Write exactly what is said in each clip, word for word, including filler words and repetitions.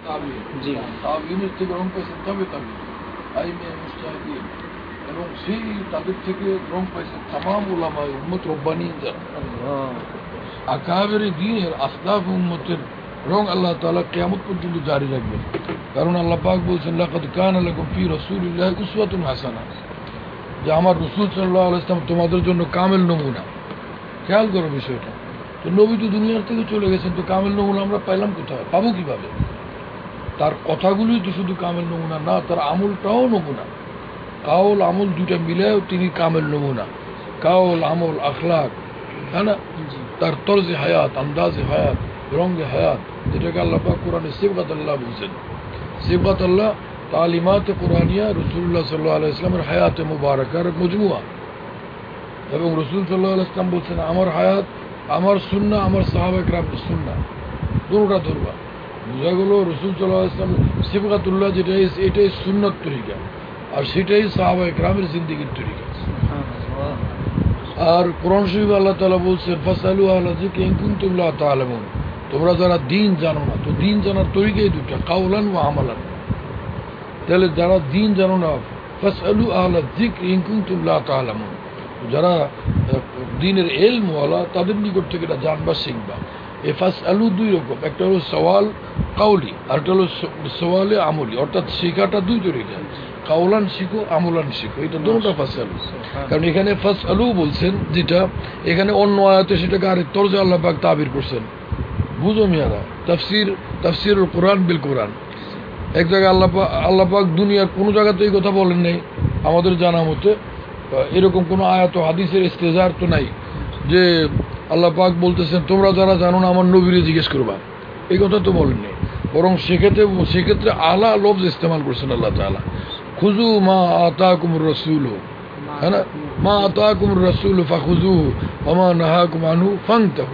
জি তাবিনের থেকে গ্রহণ করেছেন তবে তাবি আইমে মুস্তাহিদিন, এবং সেই তাদের থেকে গ্রহণ করেছেন তামাম উলামায়ে উম্মত রব্বানিন যারা আকাবের দ্বীনের আসলাফ উম্মতের রং আল্লাহ তাআলা কিয়ামত পর্যন্ত জারি রাখবেন। কারণ আল্লাহ পাক বলছেন লাকাদ কানা লাকুম ফি রাসূলিল্লাহি উসওয়াতুন হাসানাহ, যে আমার রাসূল সাল্লাল্লাহু আলাইহি ওয়াসাল্লাম তোমাদের জন্য কামেল নমুনা। খেয়াল করো বিষয়টা, তো নবী তো দুনিয়ার থেকে চলে গেছেন, তো কামেল নমুনা আমরা পাইলাম কোথায়, পাবো কিভাবে? তার কথাগুলোই তো শুধু কামেল নমুনা না, তার আমলটাও নমুনা। কাউল আমল দুইটা মিলেও তিনি কামেল নমুনা। কাউল আমল আখলাক, হ্যাঁ না, তার তরজে হায়াত, আন্দাজে হায়াত, রঙে হায়াত, যেটাকে আল্লাহ পাক কোরআনে সিবগাত আল্লাহ বলছেন। সিবগাত আল্লাহ তালিমাতে কোরআনিয়া রাসূলুল্লাহ সাল্লাল্লাহু আলাইহি ওয়াসাল্লামের হায়াতে মুবারাকার মজমুয়া। এবং রাসূল সাল্লাল্লাহু আলাইহি ওয়াসাল্লাম বলছেন আমার হায়াত, আমার সুন্নাহ, আমার সাহাবায়ে কেরামের সুন্নাহ, দুটোটা ধরবা। বোঝা গেল রাসূল সাল্লাল্লাহু আলাইহি ওয়াসাল্লাম সিবগাতুল্লাহ যেটা, এটাই সুন্নাত তরিকা, আর সেটাই সাহাবায়ে কেরামের জিন্দেগির তরিকা। আর কোরআন শরীফে আল্লাহ তাআলা বলছেন ফাসআলু আহলা যিকরি ইন কুনতুম লা তা'লামুন, তোমরা যারা দ্বীন জানো না, তো দ্বীন জানার তরিকাই দুটো, কাওলান ওয়া আমালান। তাহলে যারা দ্বীন জানো না, ফাসআলু আহলা যিকরি ইন কুনতুম লা তা'লামুন, যারা দ্বীনের ইলম ওয়ালা তাদের নিকট থেকে এটা জানবা, শিখবা। এই ফাসআলু দুই রকম, একটা হলো সওয়াল কাউলি, আর একটা হলো সওয়ালে আমলি, অর্থাৎ শেখাটা দুই তরিকা, কাউলান শিখো, আমলান শিখো, এটা দুটোটা ফাসআলু। কারণ এখানে ফাসআলু বলছেন যেটা, এখানে অন্য আয়াতে সেটাকে আরেক তরজে আল্লাহ পাক তাবির করছেন। বুঝো মিয়ারা, তাফসির তাফসিরুল কোরআন বিল কোরআন। এক জায়গায় আল্লাহ পাক আল্লাহ পাক দুনিয়ার কোনো জায়গাতে এই কথা বলেন নাই আমাদের জানা মতে, এরকম কোনো আয়াত হাদিসের ইস্তেজার তো নাই যে আল্লাহ পাক বলতেছেন তোমরা যারা জানো না আমার নবীরে জিজ্ঞেস করবা, এই কথা তো বলেননি। বরং সেক্ষেত্রে সেক্ষেত্রে আলা লফজ ইস্তেমাল করছেন আল্লাহ তাআলা, খুযু মা আতাকুমুর রাসূল, হ্যাঁ না, মা আতাকুমুর রাসূল ফাখুযুহু ওয়া মা নাহাকুম আনহু ফান্তাহু।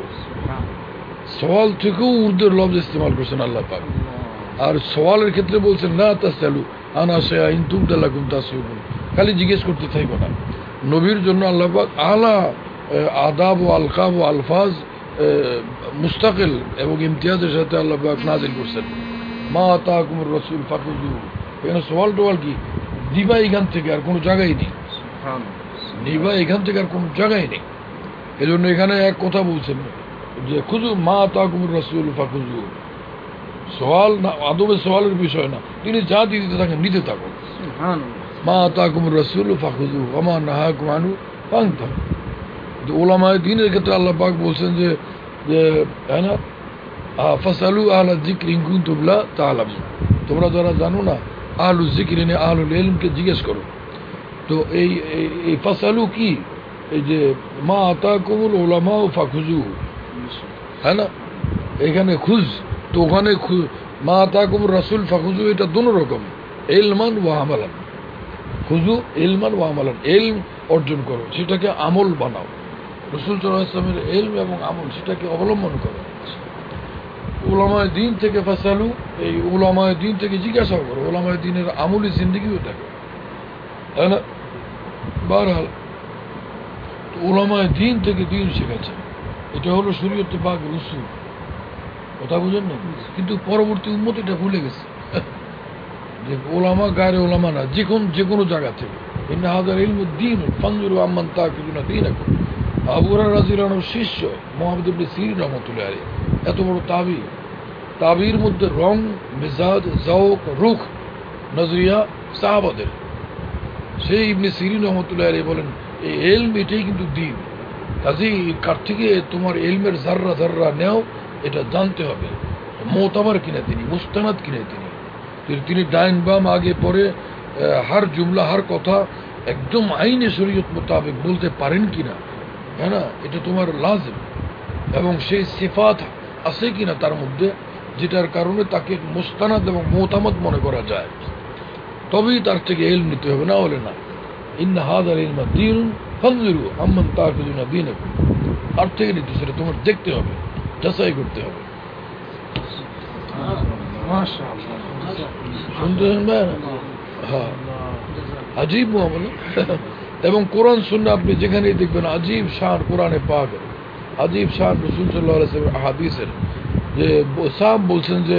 সওয়াল থেকেও উর্দুর লফজ ইস্তেমাল করছেন আল্লাহ পাক। আর সওয়ালের ক্ষেত্রে বলছেন লা তাসআলু আনা শাইআন তুবদা লাকুম তাসউকুম, খালি জিজ্ঞেস করতে থাকো না। নবীর জন্য আল্লাহ পাক আলা আদাব ও আলকাব ও আলফাজ মুস্তাকিল এবং ইমতিয়াজের সাথে আল্লাহ পাক নাযিল করছেন মা আতাকুমুর রাসূল ফাখুযুহু। এখানে সওয়াল টোয়াল কি দিবা এখান থেকে, আর কোনো জায়গায় নেই, নিবা এখান থেকে আর কোনো জায়গায় নেই। এই জন্য এখানে এক কথা বলছেন যে খুযু মা আতাকুমুর রাসূল ফাখুযুহু, সওয়াল না, আদবে সওয়ালের বিষয় না, তিনি যা দিতে থাকেন নিতে থাকুন। মা আতাকুমুর রাসূল ফাখুযুহু ওয়া মা নাহাকুম আনহু ফান্তাহু। উলামায়ে দ্বীনের ক্ষেত্রে আল্লাহ পাক বলছেন যে যে হ্যাঁ না, ফাসআলু আহলা যিকরি ইন কুনতুম লা তা'লামুন, তোমরা যারা জানো না আহলু যিকরি নে আহলুল ইলমকে জিজ্ঞেস করো। তো এই এই ফাসআলু কি, এই যে মা আতাকুমুল উলামা ফাখুযুহু, হ্যাঁ না, এখানে খুঁজ, তো ওখানে মা আতাকুমুর রাসূল ফাখুযুহু, এটা দুটো রকম, ইলমান ওয়া আমালান। খুযু ইলমান ওয়া আমালান, ইলম অর্জন করো, সেটাকে আমল বানাও। রাসূল সাল্লাল্লাহু আলাইহি ওয়াসাল্লামের ইলম এবং আমল সেটাকে অবলম্বন করো। উলামায়ে দ্বীন থেকে ফাসআলু, এই উলামায়ে দ্বীন থেকে জিজ্ঞাসা করো, উলামায়ে দ্বীনের আমলি জিন্দেগিও দেখো, তাই না। বারহাল উলামায়ে দ্বীন থেকে দ্বীন শেখাচ্ছেন, এটা হলো শরীয়তে পাক রসুল, কথা বুঝেন না। কিন্তু পরবর্তী উম্মত এটা ভুলে গেছে যে ওলামা গায়রে ওলামা না, যে কোন যে কোনো জায়গা থেকে ইন্না হাযাল ইলমু দ্বীন ফানজুরু আম্মান তা'খুযুনা দীনাকুম। আবু হুরায়রা রাদিয়াল্লাহু আনহু শিষ্য মুহাম্মদ ইবনে সিরিন রাহমাতুল্লাহি আলাইহি, এত বড় তাবী, তাবীর মধ্যে রং, মেজাজ, যাওক, রুখ, নজরিয়া সাহাবাদের। সেই ইবনে সিরিন রাহমাতুল্লাহি আলাইহি বলেন এই ইলম এটাই কিন্তু দ্বীন, কাজেই কার থেকে তোমার ইলমের যাররা যাররা নেও এটা জানতে হবে। মোতাবার কিনা তিনি, মুস্তানাদ কিনা তিনি, তিনি ডাইন বাম আগে পরে হার জুমলা হার কথা একদম আইনে শরীয়ত মোতাবেক বলতে পারেন কিনা, হ্যাঁ না, এটা তোমার লাজিম। এবং সেই সিফাত আছে কিনা তার মধ্যে, যেটার কারণে তাকে মুস্তানাদ এবং মোতামত মনে করা যায়, তবেই তার থেকে ইলম নিতে হবে, না হলে না। ইন্না হাযাল ইলমা দীনুন ফানজুরু আম্মান তা'খুযুনা দীনাকুম, তার থেকে নিতে, সেটা তোমার দেখতে হবে, যাচাই করতে হবে। শুনতেছেন ভাই? হ্যাঁ, আজীব মুআমালা। এবং কোরআন সুন্নাহ আপনি যেখানেই দেখবেন আজীব শান কোরআনে পাক, আজীব শান রাসূল সাল্লাল্লাহু আলাইহি ওয়াসাল্লাম হাদিসের, যে সাহাব বলছেন যে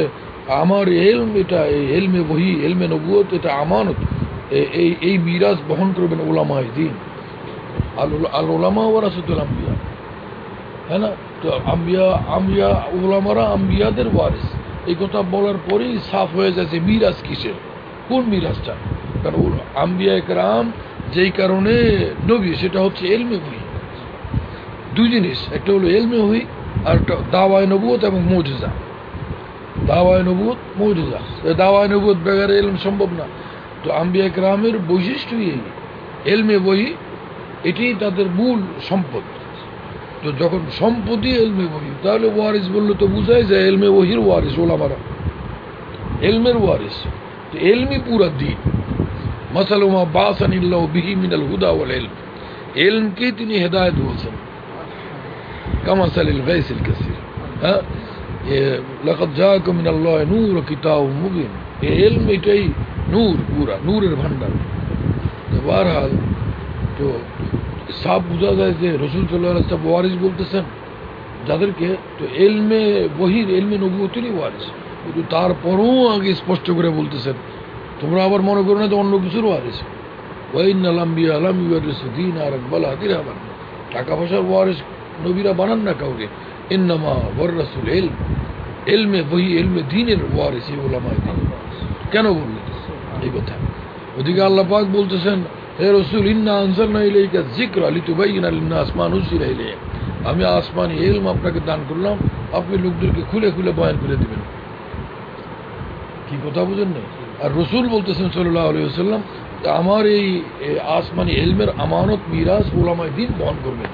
আমার এলম, এটা এলমে বহি, এলমে নবুয়ত, এটা আমানত। এই এই মিরাজ বহন করবেন ওলামায়ে দ্বীন। আল আল ওলামা ওয়ারাসাতুল আম্বিয়া, হ্যাঁ না? তো আম্বিয়া আম্বিয়া ওলামারা আম্বিয়াদের ওয়ারিস। এই কথা বলার পরেই সাফ হয়ে যাচ্ছে মিরাজ কিসের, কোন মিরাজটা। কারণ আম্বিয়া একরাম যেই কারণে নবী, সেটা হচ্ছে এলমে বহি। দুই জিনিস, একটা হলো এলমে বহি, আর একটা দাওয়ায়ে নবুয়ত এবং মুজিজা। দাওয়ায়ে নবুয়ত, মুজিজা। দাওয়ায়ে নবুয়ত বেগারে এলম সম্ভব না। তো আম্বিয়া একরামের বৈশিষ্ট্যই এই এলমে বহি, এটাই তাদের মূল সম্পদ। তো যখন সম্পদই এলমে বহি, তাহলে ওয়ারিস বললে তো বুঝাই যায় এলমে বহির ওয়ারিস ওলামারা, এলমের ওয়ারিস। তো এলমি পুরা দিন। মাসালুমা বাসানিল্লাহু বিহি মিনাল হুদা ওয়াল ইলম, এলমকে তিনি হেদায়েত বলছেন। কামাসালিল গাইসিল কাসির, হ্যাঁ, লাকাদ জাআকুম মিনাল্লাহি নূর ওয়া কিতাবুম মুবিন। এলম এটাই নূর, পুরা নূরের ভান্ডার। তো বারহাল, তো সাফ বোঝা যায় যে রাসূল সাল্লাল্লাহু আলাইহি ওয়াসাল্লাম ওয়ারিস বলতেছেন যাদেরকে, তো এলমে বহির, এলমে নবুয়তেরই ওয়ারিস। কিন্তু তারপরও আগে স্পষ্ট করে বলতেছেন, তোমরা আবার মনে করো না যে অন্য কিছুর ওয়ারিস। ওয়াইন্নাল আম্বিয়া লাম ইউরিসু দীনারান ওয়ালা দিরহামান, টাকা পয়সার ওয়ারিস নবীরা বানান না কাউকে। ইন্নামা ওয়ারাসুল ইলম, এলমে বহি, এলমে দ্বীনের ওয়ারিস এই উলামায়ে দ্বীন। কেন বললেন এই কথা? ওদিকে আল্লাহ পাক বলতেছেন, হে রাসূল, ইন্না আনজালনা ইলাইকা যিকরা লিতুবাইয়িনা লিন-নাস মা নুযিলা ইলাইহিম, আমি আসমানি ইলম আপনাকে দান করলাম, আপনি লোকদেরকে খুলে খুলে বয়ান করে দিবেন। কি কথা বুঝেন না? আর রাসূল বলতেছেন সাল্লাল্লাহু আলাইহি ওয়াসাল্লাম, আমার এই আসমানি ইলমের আমানত মিরাজ উলামায়ে দ্বীন বহন করবেন।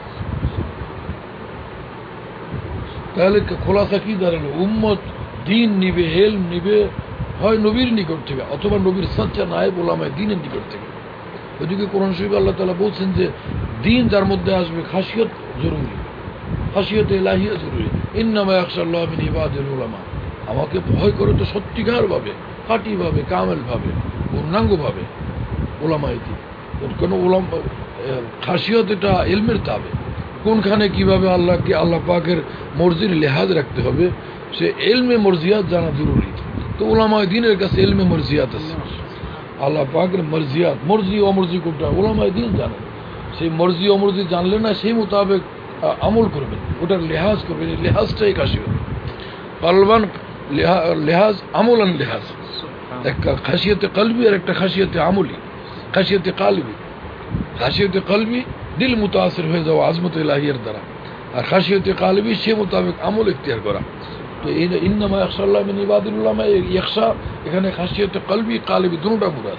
তাহলে খোলাসা কি দাঁড়ালো? উম্মত দ্বীন নিবে, ইলম নিবে হয় নবীর নিকট থেকে, অথবা নবীর সাচ্চা নায়েব উলামায়ে দ্বীনের নিকট থেকে। ওদিকে কোরআন শরীফে আল্লাহ তাআলা বলছেন যে দ্বীন যার মধ্যে আসবে, খাশিয়ত জরুরি, খাশিয়ত ইলাহিয়া জরুরি। ইন্নামা ইয়াখশাল্লাহু মিন ইবাদিল উলামা, আমাকে ভয় করে তো সত্যিকার ভাবে, খাঁটি ভাবে, কামেল ভাবে, পূর্ণাঙ্গ ভাবে উলামায়ে দ্বীন। কোন উলামা খাশিয়ত, এটা ইলমের তাবে। কোনখানে কিভাবে আল্লাহকে, আল্লাহ পাকের মর্জির লেহাজ রাখতে হবে, সে ইলমে মর্জিয়াত জানা জরুরি। তো উলামায়ে দ্বীনের কাছে ইলমে মর্জিয়াত আছে। আল্লাহ পাকের মর্জিয়াত, মর্জি অমর্জি কোনটা উলামায়ে দ্বীন জানেন। সেই মর্জি অমর্জি জানলে না, সেই মোতাবেক আমল করবেন, ওটার লেহাজ করবেন। এই লেহাজটাই খাশিয়ত। কলবান লেহাজ, আমলান লেহাজ। একটা খাশিয়তে কলবি আর একটা খাশিয়তে আমলি। খাশিয়তে কলবি, খাশিয়তে কলবি দিল মুতাসির হয়ে যাওয়া আজমত ইলাহিয়ার দ্বারা, আর খাশিয়তে কলবি সে মোতাবেক আমল ইখতিয়ার করা। তো এই ইন্নামা ইয়াখশাল্লাহু মিন ইবাদিল উলামা, ইয়াখশা এখানে খাশিয়তে কলবি কলবি দুটোটা মুরাদ।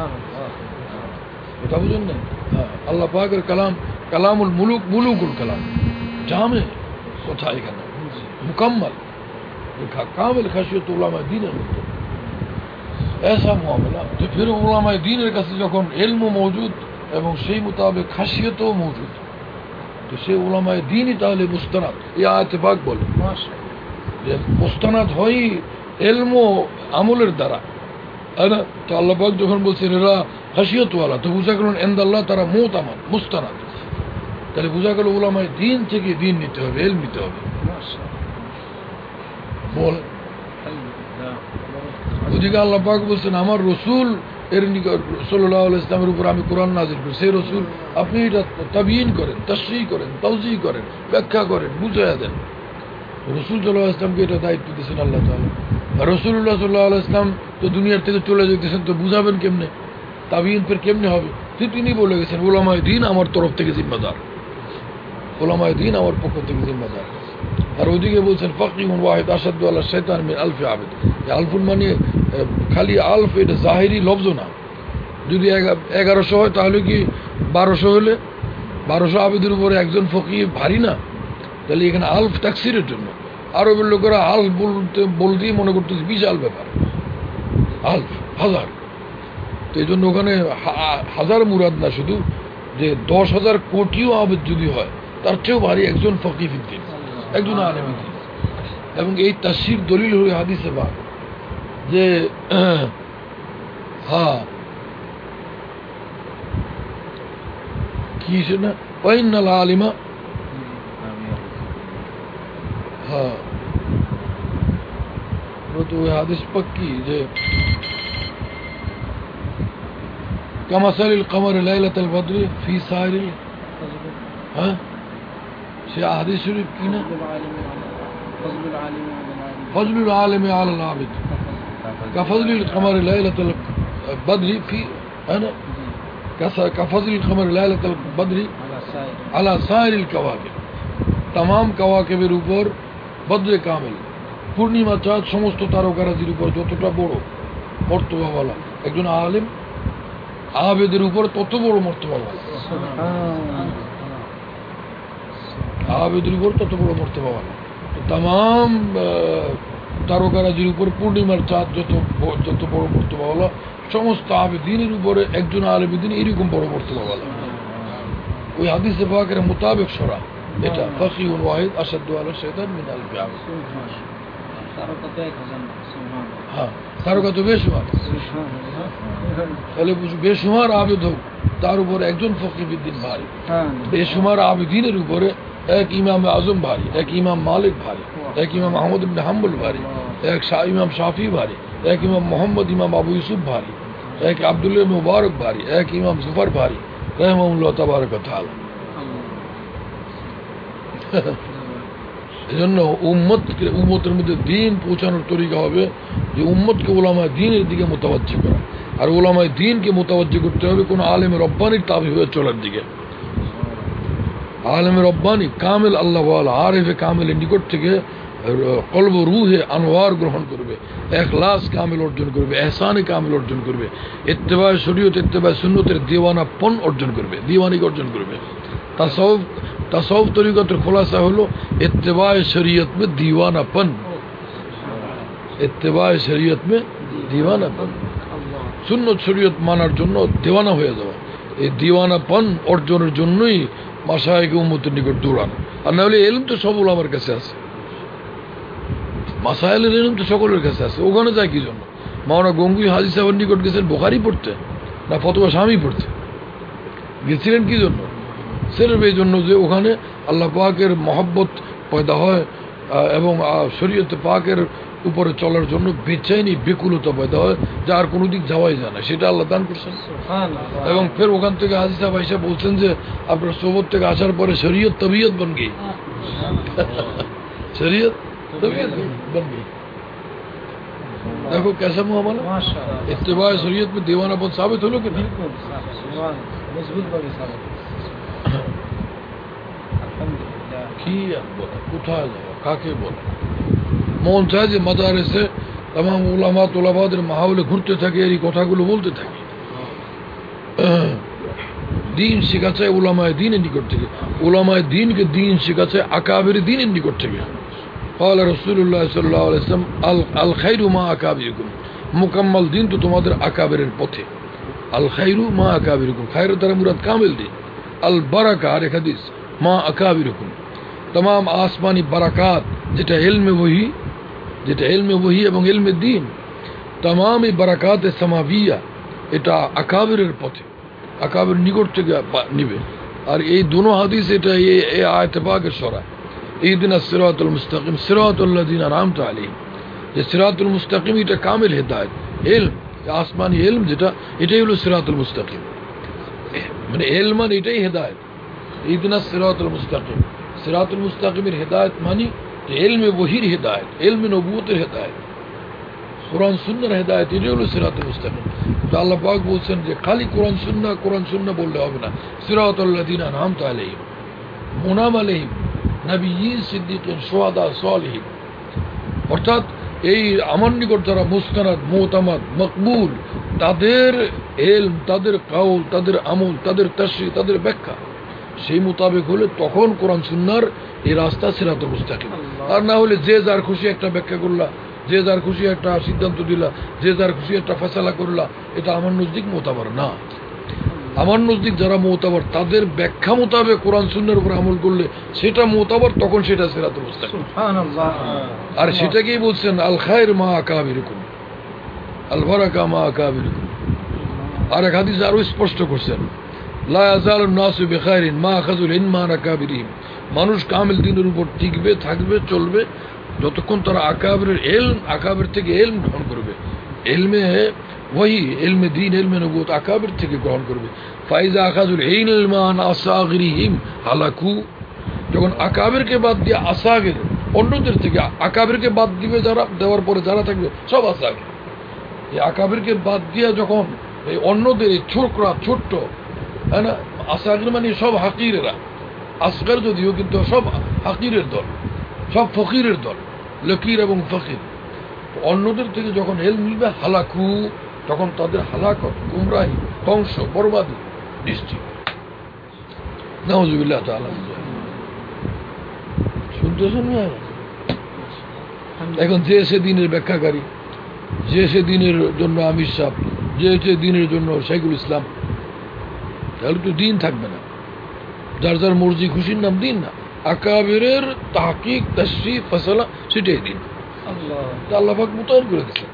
কথা বুঝেন না? আল্লাহ পাকের কালাম, কালামুল মুলুক, মুলুকুল কালাম, জামে কথা, এখানে মুকাম্মাল কামিল খাশিয়ত উলামায়ে দ্বীনের মধ্যে ऐसा मामला। तो फिर उलामाए दीনের কাছে যখন ইলম মওজুদ এবং সেই মোতাবেক খাশিয়তও মওজুদ, তো সেই উলামায়ে দীনই তাহলে মুস্তানাদ। এই আয়াতে পাক বলে যে মুস্তানাদ হয় ইলম ও আমলের দ্বারা, তাই না? তো আল্লাহ পাক যখন বলছেন এরা খাশিয়তওয়ালা, তো বুঝা গেল ইনদাল্লাহ তারা মুতামাদ, মুস্তানাদ। তাহলে বুঝা গেল উলামায়ে দীন থেকে দীন নিতে হবে, ইলম নিতে হবে। বল ওদিকে আল্লাহ পাক বলছেন, আমার রসুল এর নিকট সাল্লাল্লাহু আলাইহি ওয়াসাল্লামের উপর আমি কোরআন নাযিল করি। সেই রসুল আপনি এটা তাবিয়ীন করেন, তাশরীহ করেন, তাওজীহ করেন, ব্যাখ্যা করেন, বুঝাইয়া দেন। রসুল সাল্লাল্লাহু আলাইহি ওয়াসাল্লামকে এটা দায়িত্ব দিয়েছেন আল্লাহ তাআলা। আর রাসূলুল্লাহ সাল্লাল্লাহু আলাইহি ওয়াসাল্লাম তো দুনিয়ার থেকে চলে যেতেছেন, তো বুঝাবেন কেমনে? তাবিয়ীন ফের কেমনে হবে? তো তিনি বলে গেছেন উলামায়ে দ্বীন আমার তরফ থেকে জিম্মাদার, উলামায়ে দ্বীন আমার পক্ষ থেকে জিম্মাদার। আর ওদিকে বলছেন ফাকিহুন ওয়াহিদ আশাদ্দু আলা শাইতান মিন আলফি আবিদ। আলফুন মানে খালি আলফ, এটা জাহিরি লফজ না। যদি এগারোশো হয় তাহলে কি বারোশো হলে বারোশো আবিদের উপরে একজন ফকিহ ভারী না? তাহলে এখানে আলফ তাকসিরের জন্য। আরবের লোকেরা আলফ বলতে বলতেই মনে করতেছে বিশাল ব্যাপার, আলফ হাজার। তো এই জন্য ওখানে হাজার মুরাদ না, শুধু যে দশ হাজার কোটিও আবেদ যদি হয় তার চেয়েও ভারী একজন ফকিহ ফিদ্দিন, একজন আলেম দ্বীন। এবং এই তাফসীর দলিল হয়ে হাদিসে পাক যে হ্যাঁ কি না ওয়াইন্নাল আলিমা, হ্যাঁ কিন্তু ওই হাদিস পাক কি যে কামাসালিল কমর লাইলাতুল বদরি ফি সাইরিল, হ্যাঁ সে হাদিস শরীফ কি না, ফজলুল আলিমি আলাল আবিদ কাফজলিল কমর লাইলাতুল বদরি ফি, হ্যাঁ না, কাফজলিল কমর লাইলাতুল বদরি আলা সাইরিল কাওয়াকিব, तमाम কাওয়াকিবের উপর বদরে কামিল, পূর্ণিমা চাঁদ সমস্ত তারকারাজির উপর যতটা বড় মর্তবাওয়ালা একজন আলেম আবেদের উপর তত বড় মর্তবাওয়ালা, আবেদের উপর তত বড় মর্তবাওয়ালা, तमाम তারকারাজির উপর পূর্ণিমার চাঁদ যত যত বড় মর্তবাওয়ালা, সমস্ত আবেদিনের উপরে একজন আলেমদিন এরকম বড় মর্তবাওয়ালা। ওই হাদিসে পাকের মোতাবেক সরা এটা ফকিহুল ওয়াহিদ আশাদ্দু আলা শাইতান মিন আলফি আবিদ। হ্যাঁ তারকা তো বেশুমার, তাহলে বুঝু বেশুমার আবেদ হোক তার উপরে একজন ফকিহুদ্দিন ভারী, বেশুমার আবেদিনের উপরে এক ইমাম আজম ভারী, এক ইমাম মালিক ভারী, এক ইমাম আহমদ ইবনে হাম্বল ভারী, এক ইমাম শাফি ভারী, এক ইমাম মোহাম্মদ ইমাম আবু ইউসুফ ভারী, এক আব্দুল্লাহ মুবারক ভারী, এক ইমাম জুফর ভারী রাহিমাহুল্লাহ তাবারাক ওয়া তাআলা। এজন্য উম্মত উম্মতের মধ্যে দিন পৌঁছানোর তরিকা হবে যে উম্মতকে উলামায়ে দ্বীনের দিকে মোতাবাজ্জি করা, আর উলামায়ে দ্বীনকে মোতাবাজ্জি করতে হবে কোন আলেম রব্বানির তাবি হয়ে চলার দিকে। আলেম রব্বানি কামিল আল্লাহ ওয়ালা আরিফে কামিলের নিকট থেকে কলব রুহে আনোয়ার গ্রহণ করবে, ইখলাস কামিল অর্জন করবে, ইহসানে কামিল অর্জন করবে, ইত্তেবায়ে শরীয়ত ইত্তেবায়ে সুন্নতের দিওয়ানাপন অর্জন করবে, দিওয়ানিক অর্জন করবে। তাসাউফ তাসাউফ তরিকতের খোলাসা হলো ইত্তেবায়ে শরীয়ত में दीवानापन, ইত্তেবায়ে শরীয়ত में दीवानापन, সুন্নত শরীয়ত মানার জন্য দিওয়ানা হয়ে যাওয়া। এই দিওয়ানাপন অর্জনের জন্যই মাশায়েখে উম্মতের নিকট দৌড়ানো, আর না হলে ইলম তো সব উলামার কাছে আছে, মাসায়েলের ইলম তো সকলের কাছে আছে, ওখানে যায় কি জন্য? মাওলানা গঙ্গুই হাজী সাহেবের নিকট গেছেন বুখারী পড়তে না ফতোয়া শামী পড়তে? গেছিলেন কি জন্য? সির্ফ এই জন্য যে ওখানে আল্লাহ পাকের মহব্বত পয়দা হয় এবং শরীয়ত পাকের উপরে চলার জন্য বেচাইনি বেকুলতা পয়দা হয়, যার কোনো দিক যাওয়াই যায় না, সেটা আল্লাহ দান করছেন। এবং ফের ওখান থেকে হাজী সাহেব আইসা বলছেন যে আপনার সোবত থেকে আসার পরে শরীয়ত তবিয়ত বন গই, শরীয়ত तबीयत बन गई। देखो कैसा मुआमला, इत्तिबाए शरीयत में दीवानापन साबित হলো কি না? কি বলে, কোথায় যাওয়া, কাকে বলে? মন চায় যে মাদারেসে তামাম উলামা তোলাবাদের মাহফিলে ঘুরতে থাকে, এই কথাগুলো বলতে থাকি। দিন শেখাচ্ছে উলামায়ে দ্বীনের নিকট থেকে, উলামায়ে দ্বীনকে দিন শেখাচ্ছে আকাবির দ্বীনের নিকট থেকে। قال رسول الله صلى الله عليه وسلم الخير ما اكابركم, মুকাম্মাল দিন তো তোমাদের আকাবিরের পথে। আল খায়রু মা আকাবিরকুম, খায়র দ্বারা মুরাদ কামিল দিন। আল বারাকা, আর এক হাদিস মা আকাবিরকুম, तमाम আসমানি বারাকাত যেটা ইলমে ওহী, যেটা ইলমে ওহী এবং ইলমে দ্বীন, तमाम এই বারাকাত সামাবিয়া এটা আকাবিরের পথে, আকাবির নিকট থেকে নিবে। আর এই দুটো হাদিস এটা এই আয়াত পাকের সরা ইহদিনা সিরাতুল মুস্তাকিম সিরাতুল লাযিনা আনআমতা আলাইহিম, যে সিরাতুল মুস্তাকিম এটা কামিল হেদায়েত, ইলম আসমানি ইলম যেটা, এটাই হলো সিরাতুল মুস্তাকিম, মানে ইলম মানে এটাই হেদায়েত। ইহদিনা সিরাতুল মুস্তাকিম, সিরাতুল মুস্তাকিমের হেদায়েত মানে যে ইলমে ওহীর হেদায়েত, ইলমে নবুয়তের হেদায়েত, কোরআন সুন্নাহর হেদায়েত, এটাই হলো সিরাতুল মুস্তাকিম। তো আল্লাহ পাক বলছেন যে খালি কোরআন সুন্নাহ কোরআন সুন্নাহ বললে হবে না, সিরাতুল লাযিনা আনআমতা আলাইহিম, মুনাম আলাইহিম নবিয়্যিন সিদ্দিকিন শুহাদা সালিহিন, অর্থাৎ এই আমার নিকট যারা মুস্তানাদ মুতামাদ মকবুল, তাদের ইলম, তাদের কাউল, তাদের আমল, তাদের তাশরীহ, তাদের ব্যাখ্যা সেই মোতাবেক হলে তখন কোরআন সুন্নাহর এই রাস্তা সিরাতুল মুস্তাকিম। আর না হলে যে যার খুশি একটা ব্যাখ্যা করলা, যে যার খুশি একটা সিদ্ধান্ত দিলা, যে যার খুশি একটা ফয়সালা করলা, এটা আমার নজদিক মোতাবার না। আমার নজদিক যারা মোতাবার তাদের ব্যাখ্যা মোতাবেক কোরআন সুন্নাহর উপর আমল করলে সেটা মোতাবার, তখন সেটা সিরাতুল মুস্তাকিম। আর সেটাকেই বলছেন আল খায়র মা আকাবিরকুম, আল বারাকা মা আকাবিরকুম। আর এক হাদিস আরো স্পষ্ট করছেন লা ইয়াজালুন নাসু বিখাইরিন মা আখাযুল ইলমা আন আকাবিরিহিম, মানুষ কামিল দ্বীনের উপর টিকবে, থাকবে, চলবে যতক্ষণ তারা আকাবের এলম আকাবের থেকে এলম গ্রহণ করবে, এলমে ওয়াহি এলমে দ্বীন এলমে নবুয়ত আকাবের থেকে গ্রহণ করবে। ফাইজা আখাযুল ইলমান আসাগিরিহিম হালাকু, যখন আকাবেরকে বাদ দিয়ে আসাগির অন্যদের থেকে আকাবেরকে বাদ দিবে যারা, দেওয়ার পরে যারা থাকবে সব আসাগির। এই আকাবেরকে বাদ দিয়ে যখন এই অন্যদের ছোটরা ছোট্ট, হ্যাঁ না, আসাগির মানে সব হাকিরেরা, আসগার যদিও কিন্তু সব হাকিরের দল, সব ফকিরের দল, লকির এবং ফকির। অন্যদের থেকে যখন হেল মিলবে হালাকু, তখন তাদের হালাকত, গুমরাহি, ধ্বংস, বরবাদি নিশ্চিত। নাউযুবিল্লাহ তাআলা। শুনতেছেন না? এখন যে সে দিনের ব্যাখ্যাকারী, যে সে দিনের জন্য আমির সাহেব, যে সে দিনের জন্য শাইখুল ইসলাম, তাহলে তো দিন থাকবে না। যার যার মর্জি খুশির নাম দিন না, আকাবেরের তাহকিক তাশরীফ ফয়সালা সেটাই দিন। আল্লাহ পাক মুতায়ন করে দিচ্ছেন।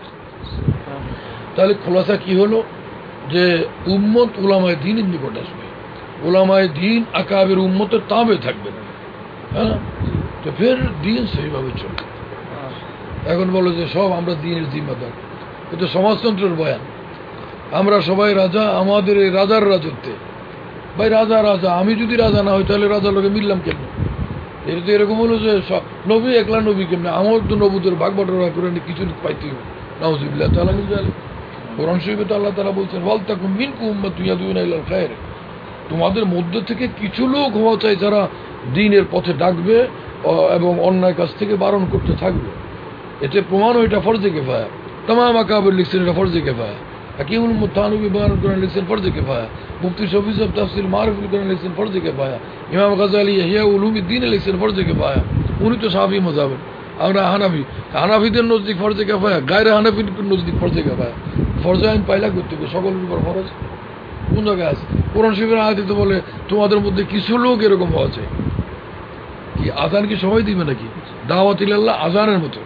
তাহলে খোলাসা কি হলো, যে উম্মত উলামায়ে দ্বীনের নিকট আসবে, উলামায়ে দ্বীন আকাবের উম্মতের তাবে থাকবে না, হ্যাঁ, তো ফের দিন সেইভাবে চলবে। এখন বলো যে সব আমরা দিনের জিম্মাদার, এটা সমাজতন্ত্রের বয়ান। আমরা সবাই রাজা, আমাদের এই রাজার রাজত্বে। ভাই রাজা রাজা, আমি যদি রাজা না হই তাহলে রাজার লোকে মিললাম কেমন? এটা তো এরকম হলো যে নবী একলা নবী কেমনে, আমার তো নবুদের ভাগ বাটোয়ারা করে কিছু পাইতে হবে। নাউযুবিল্লাহ তাআলা মিন যালিক। কোরআন শরীফে তো আল্লাহ তাআলা বলছেন, ওয়াল তাকুম মিনকুম উম্মাতুন ইয়াদউনা ইলাল খায়র, তোমাদের মধ্যে থেকে কিছু লোক হওয়া চাই যারা দ্বীনের পথে ডাকবে এবং অন্যায় কাজ থেকে বারণ করতে থাকবে। এতে প্রমাণ এটা ফরজে কিফায়া। তামাম আকাবের লিখছেন এটা ফরজে কিফায়া। হাকিমুল মুতানবী বয়ান করেন লিখছেন ফরজে কিফায়া। মুফতি শফি সাহেব তাফসীর মারিফুল করেন লিখছেন ফরজে কিফায়া। ইমাম গাযালি ইহয়া উলুমিদ্দিন লিখছেন ফরজে কিফায়া। উনি তো শাফি মাযহাবের, আমরা হানাফি। হানাফিদের নজদিক ফরজে কিফায়া, গায়রে হানাফির নজদিক ফরজে কিফায়া। ফরজ আইন পাইলা করতে হবে, সকলের উপর ফরজ কোন জায়গায় আছে? কোরআন শরীফের আয়াতে তো বলে তোমাদের মধ্যে কিছু লোক এরকম হওয়া চাই। কি আযান কি সবাই দিবে নাকি? দাওয়াত ইলাল্লাহ আযানের মতো,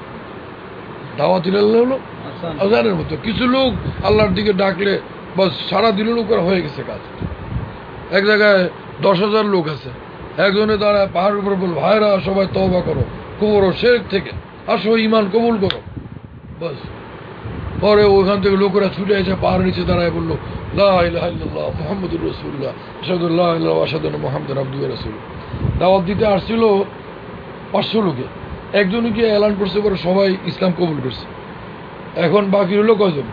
দাওয়াত ইলাল্লাহ হলো আযানের মতো। কিছু লোক আল্লাহর দিকে ডাকলে বাস সারা দিন লোক হয়ে গেছে কাজ। এক জায়গায় দশ হাজার লোক আছে, একজনে তারা পাহাড়ের উপরে বলল, ভাইরা সবাই তওবা করো, কবর শিরক থেকে আসো, ঈমান কবুল করো। বাস পরে ওখান থেকে লোকেরা ছুটে এসে পাহাড়ের নিচে দাঁড়ায় বললো, লা ইলাহা ইল্লাল্লাহ মুহাম্মাদুর রাসূলুল্লাহ আশহাদু আল্লা ইলাহা ইল্লাল্লাহ ওয়া আশহাদু আন্না মুহাম্মাদান আবদুহু ওয়া রাসূলুহু। দাওয়াত দিতে আসছিল পাঁচশো লোকে, একজনই গিয়ে এলান করছে, পরে সবাই ইসলাম কবুল করছে। এখন বাকি হলো কয়জন?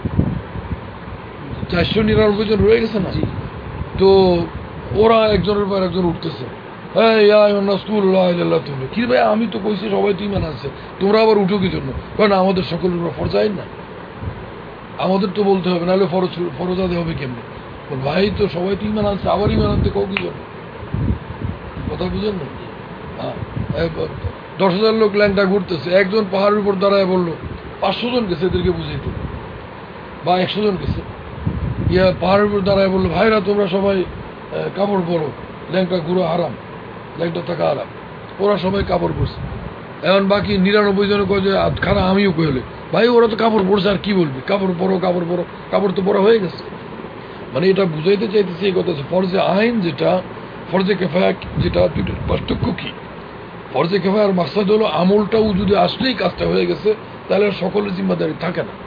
চারশো নিরানব্বই জন রয়ে গেছে না? তো ওরা একজনের পর একজন উঠতেছে, হ্যাঁ কি ভাই, আমি তো কইছি সবাই তো ঈমান আছে, তোমরা আবার উঠো কি জন্য? কারণ আমাদের সকলের উপর ফরজ আইন না, আমাদের তো বলতে হবে, নাহলে ফরজ ফরজ আদায় হবে কেমনে? ভাই তো সবাই তো ঈমান আছে, আবার ঈমান আনতে কও কি জন্য? কথা বুঝেন না? হ্যাঁ, দশ হাজার লোক ল্যাংটা ঘুরতেছে, একজন পাহাড়ের উপর দাঁড়ায় বললো, পাঁচশো জন গেছে এদেরকে বুঝাইতে, বা একশো জন গেছে, ইয়া পাহাড়ের উপর দাঁড়ায় বললো, ভাইরা তোমরা সবাই কাপড় পরো, ল্যাংটা ঘুরো হারাম, ল্যাংটা থাকা হারাম। ওরা সবাই কাপড় পরছে। এখন বাকি নিরানব্বই জনে কয় যে খানা আমিও কইলে, ভাই ওরা তো কাপড় পরছে আর কি বলবি, কাপড় পরো কাপড় পরো, কাপড় তো পরা হয়ে গেছে। মানে এটা বুঝাইতে চাইতেছে এই কথা, ফরজে আইন যেটা, ফরজে কেফায়া যেটা, দুইটার পার্থক্য কি? ফরজে কেফায়ার মাকসাদ হলো আমলটাও যদি আসলেই কাজটা হয়ে গেছে তাহলে সকলের জিম্মাদারি থাকে না।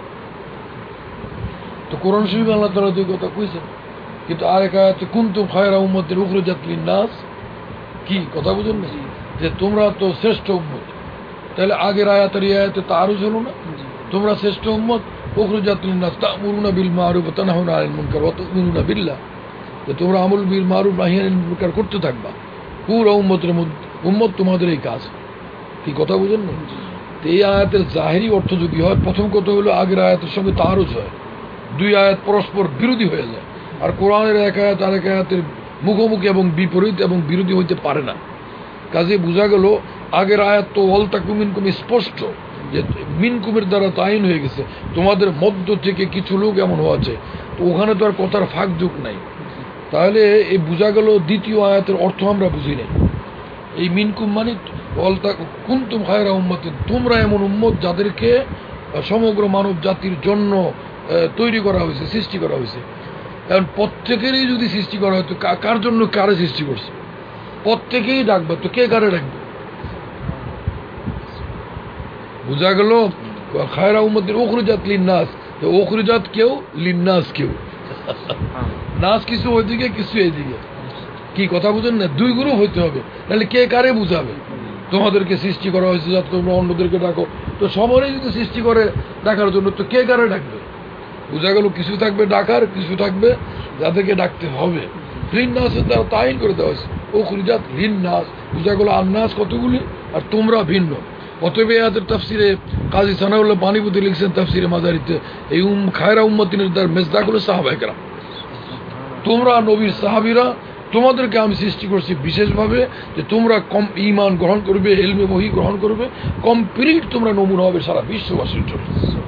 তো কোরআন শরীফে আল্লাহ তাআলা দুই কথা কইছেন, কিন্তু আরেক আয়াতে কুনতুম খায়রা উম্মাতিন উখরিজাত লিন-নাস, কি কথা বুঝেন না, যে তোমরা তো শ্রেষ্ঠ উম্মত। তাহলে আগের আয়াতের এই আয়াতে তারুজ হলো না, তোমরা শ্রেষ্ঠ উম্মত, উখরিজাত লিন-নাস তা'মুরুনা বিল মা'রুফ ওয়া তানহাউনা আনিল মুনকার ওয়া তু'মিনুনা বিল্লাহ, যে তোমরা আমল বিল মা'রুফ নাহি আনিল মুনকার করতে থাকবা। পুরো উম্মতের উম্মত তোমাদের এই কাজ, কি কথা বুঝেন না? তো এই আয়াতের জাহেরি অর্থ যদি হয়, প্রথম কথা হলো আগের আয়াতের সঙ্গে তারুজ হয়, দুই আয়াত পরস্পর বিরোধী হয়ে যায়। আর কোরআনের এক আয়াত আরেক আয়াতের মুখোমুখি এবং বিপরীত এবং বিরোধী হইতে পারে না। কাজে বোঝা গেল আগের আয়াত তো ওয়াল তাকুম মিনকুম স্পষ্ট, যে মিনকুমের দ্বারা তো আইন হয়ে গেছে, তোমাদের মধ্য থেকে কিছু লোক এমন হওয়া চাই, তো ওখানে তো আর কথার ফাঁক যোগ নাই। তাহলে এই বোঝা গেল দ্বিতীয় আয়াতের অর্থ আমরা বুঝি নাই। এই মিনকুম মানে ওয়াল তাকুম কুনতুম খায়রা উম্মাতিন, তোমরা এমন উম্মত যাদেরকে সমগ্র মানব জাতির জন্য তৈরি করা হয়েছে, সৃষ্টি করা হয়েছে। এখন প্রত্যেকেরই যদি সৃষ্টি করা হয়, তো কার জন্য কারে সৃষ্টি করছে? প্রত্যেকেই ডাকবে, তো কে কারে ডাকবে? বোঝা গেল খায়রা উম্মতের উখরুজাত লিন্নাস, তো উখরুজাত কেউ লিন্নাস কেউ, নাস কিছু ওইদিকে কিছু এইদিকে, কি কথা বুঝেন না? দুই গ্রুপ হইতে হবে, নাহলে কে কারে বুঝাবে? তোমাদেরকে সৃষ্টি করা হয়েছে যাতে তোমরা অন্যদেরকে ডাকো, তো সবারই যদি সৃষ্টি করে ডাকার জন্য, তো কে কারে ডাকবে? বোঝা গেল কিছু থাকবে ডাকার, কিছু থাকবে যাদেরকে ডাকতে হবে। লিন্নাসের দ্বারা তাইন করে দেওয়া হয়েছে উখরুজাত লিন্নাস, বোঝা গেল আন্নাস কতগুলি আর তোমরা ভিন্ন। অতএব এই আয়াতের তাফসিরে কাজী সানাউল্লাহ পানিপতি লিখছেন তাফসিরে মাজারিতে, এই উম খায়রা উম্মতিনের দ্বার মেজদাক হলো সাহাবায়ে কেরাম। তোমরা নবীর সাহাবীরা, তোমাদেরকে আমি সৃষ্টি করছি বিশেষভাবে যে তোমরা কম ঈমান গ্রহণ করবে, ইলমে ওহী গ্রহণ করবে, কমপ্লিট তোমরা নমুনা হবে সারা বিশ্ববাসীর জন্য।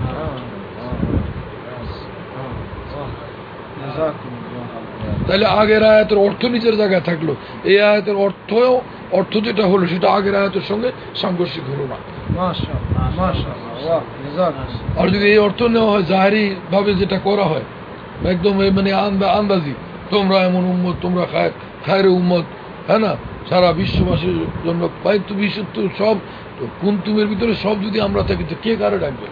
তাহলে আগের আয়াতের অর্থ নিচের জায়গায় থাকলো, এই আয়াতের অর্থ অর্থ যেটা হলো সেটা আগের আয়াতের সঙ্গে সাংঘর্ষিক হলো না। আর যদি এই অর্থ নেওয়া হয় জাহেরি ভাবে যেটা করা হয় একদম মানে আন্দাজি, তোমরা এমন উম্মত, তোমরা খায়রে উম্মত, হ্যাঁ না, সারা বিশ্ববাসীর জন্য পাইতো বিশ্ব তো সব কুন্তুমের ভিতরে সব যদি আমরা থাকি তো কে কারে ডাকবে?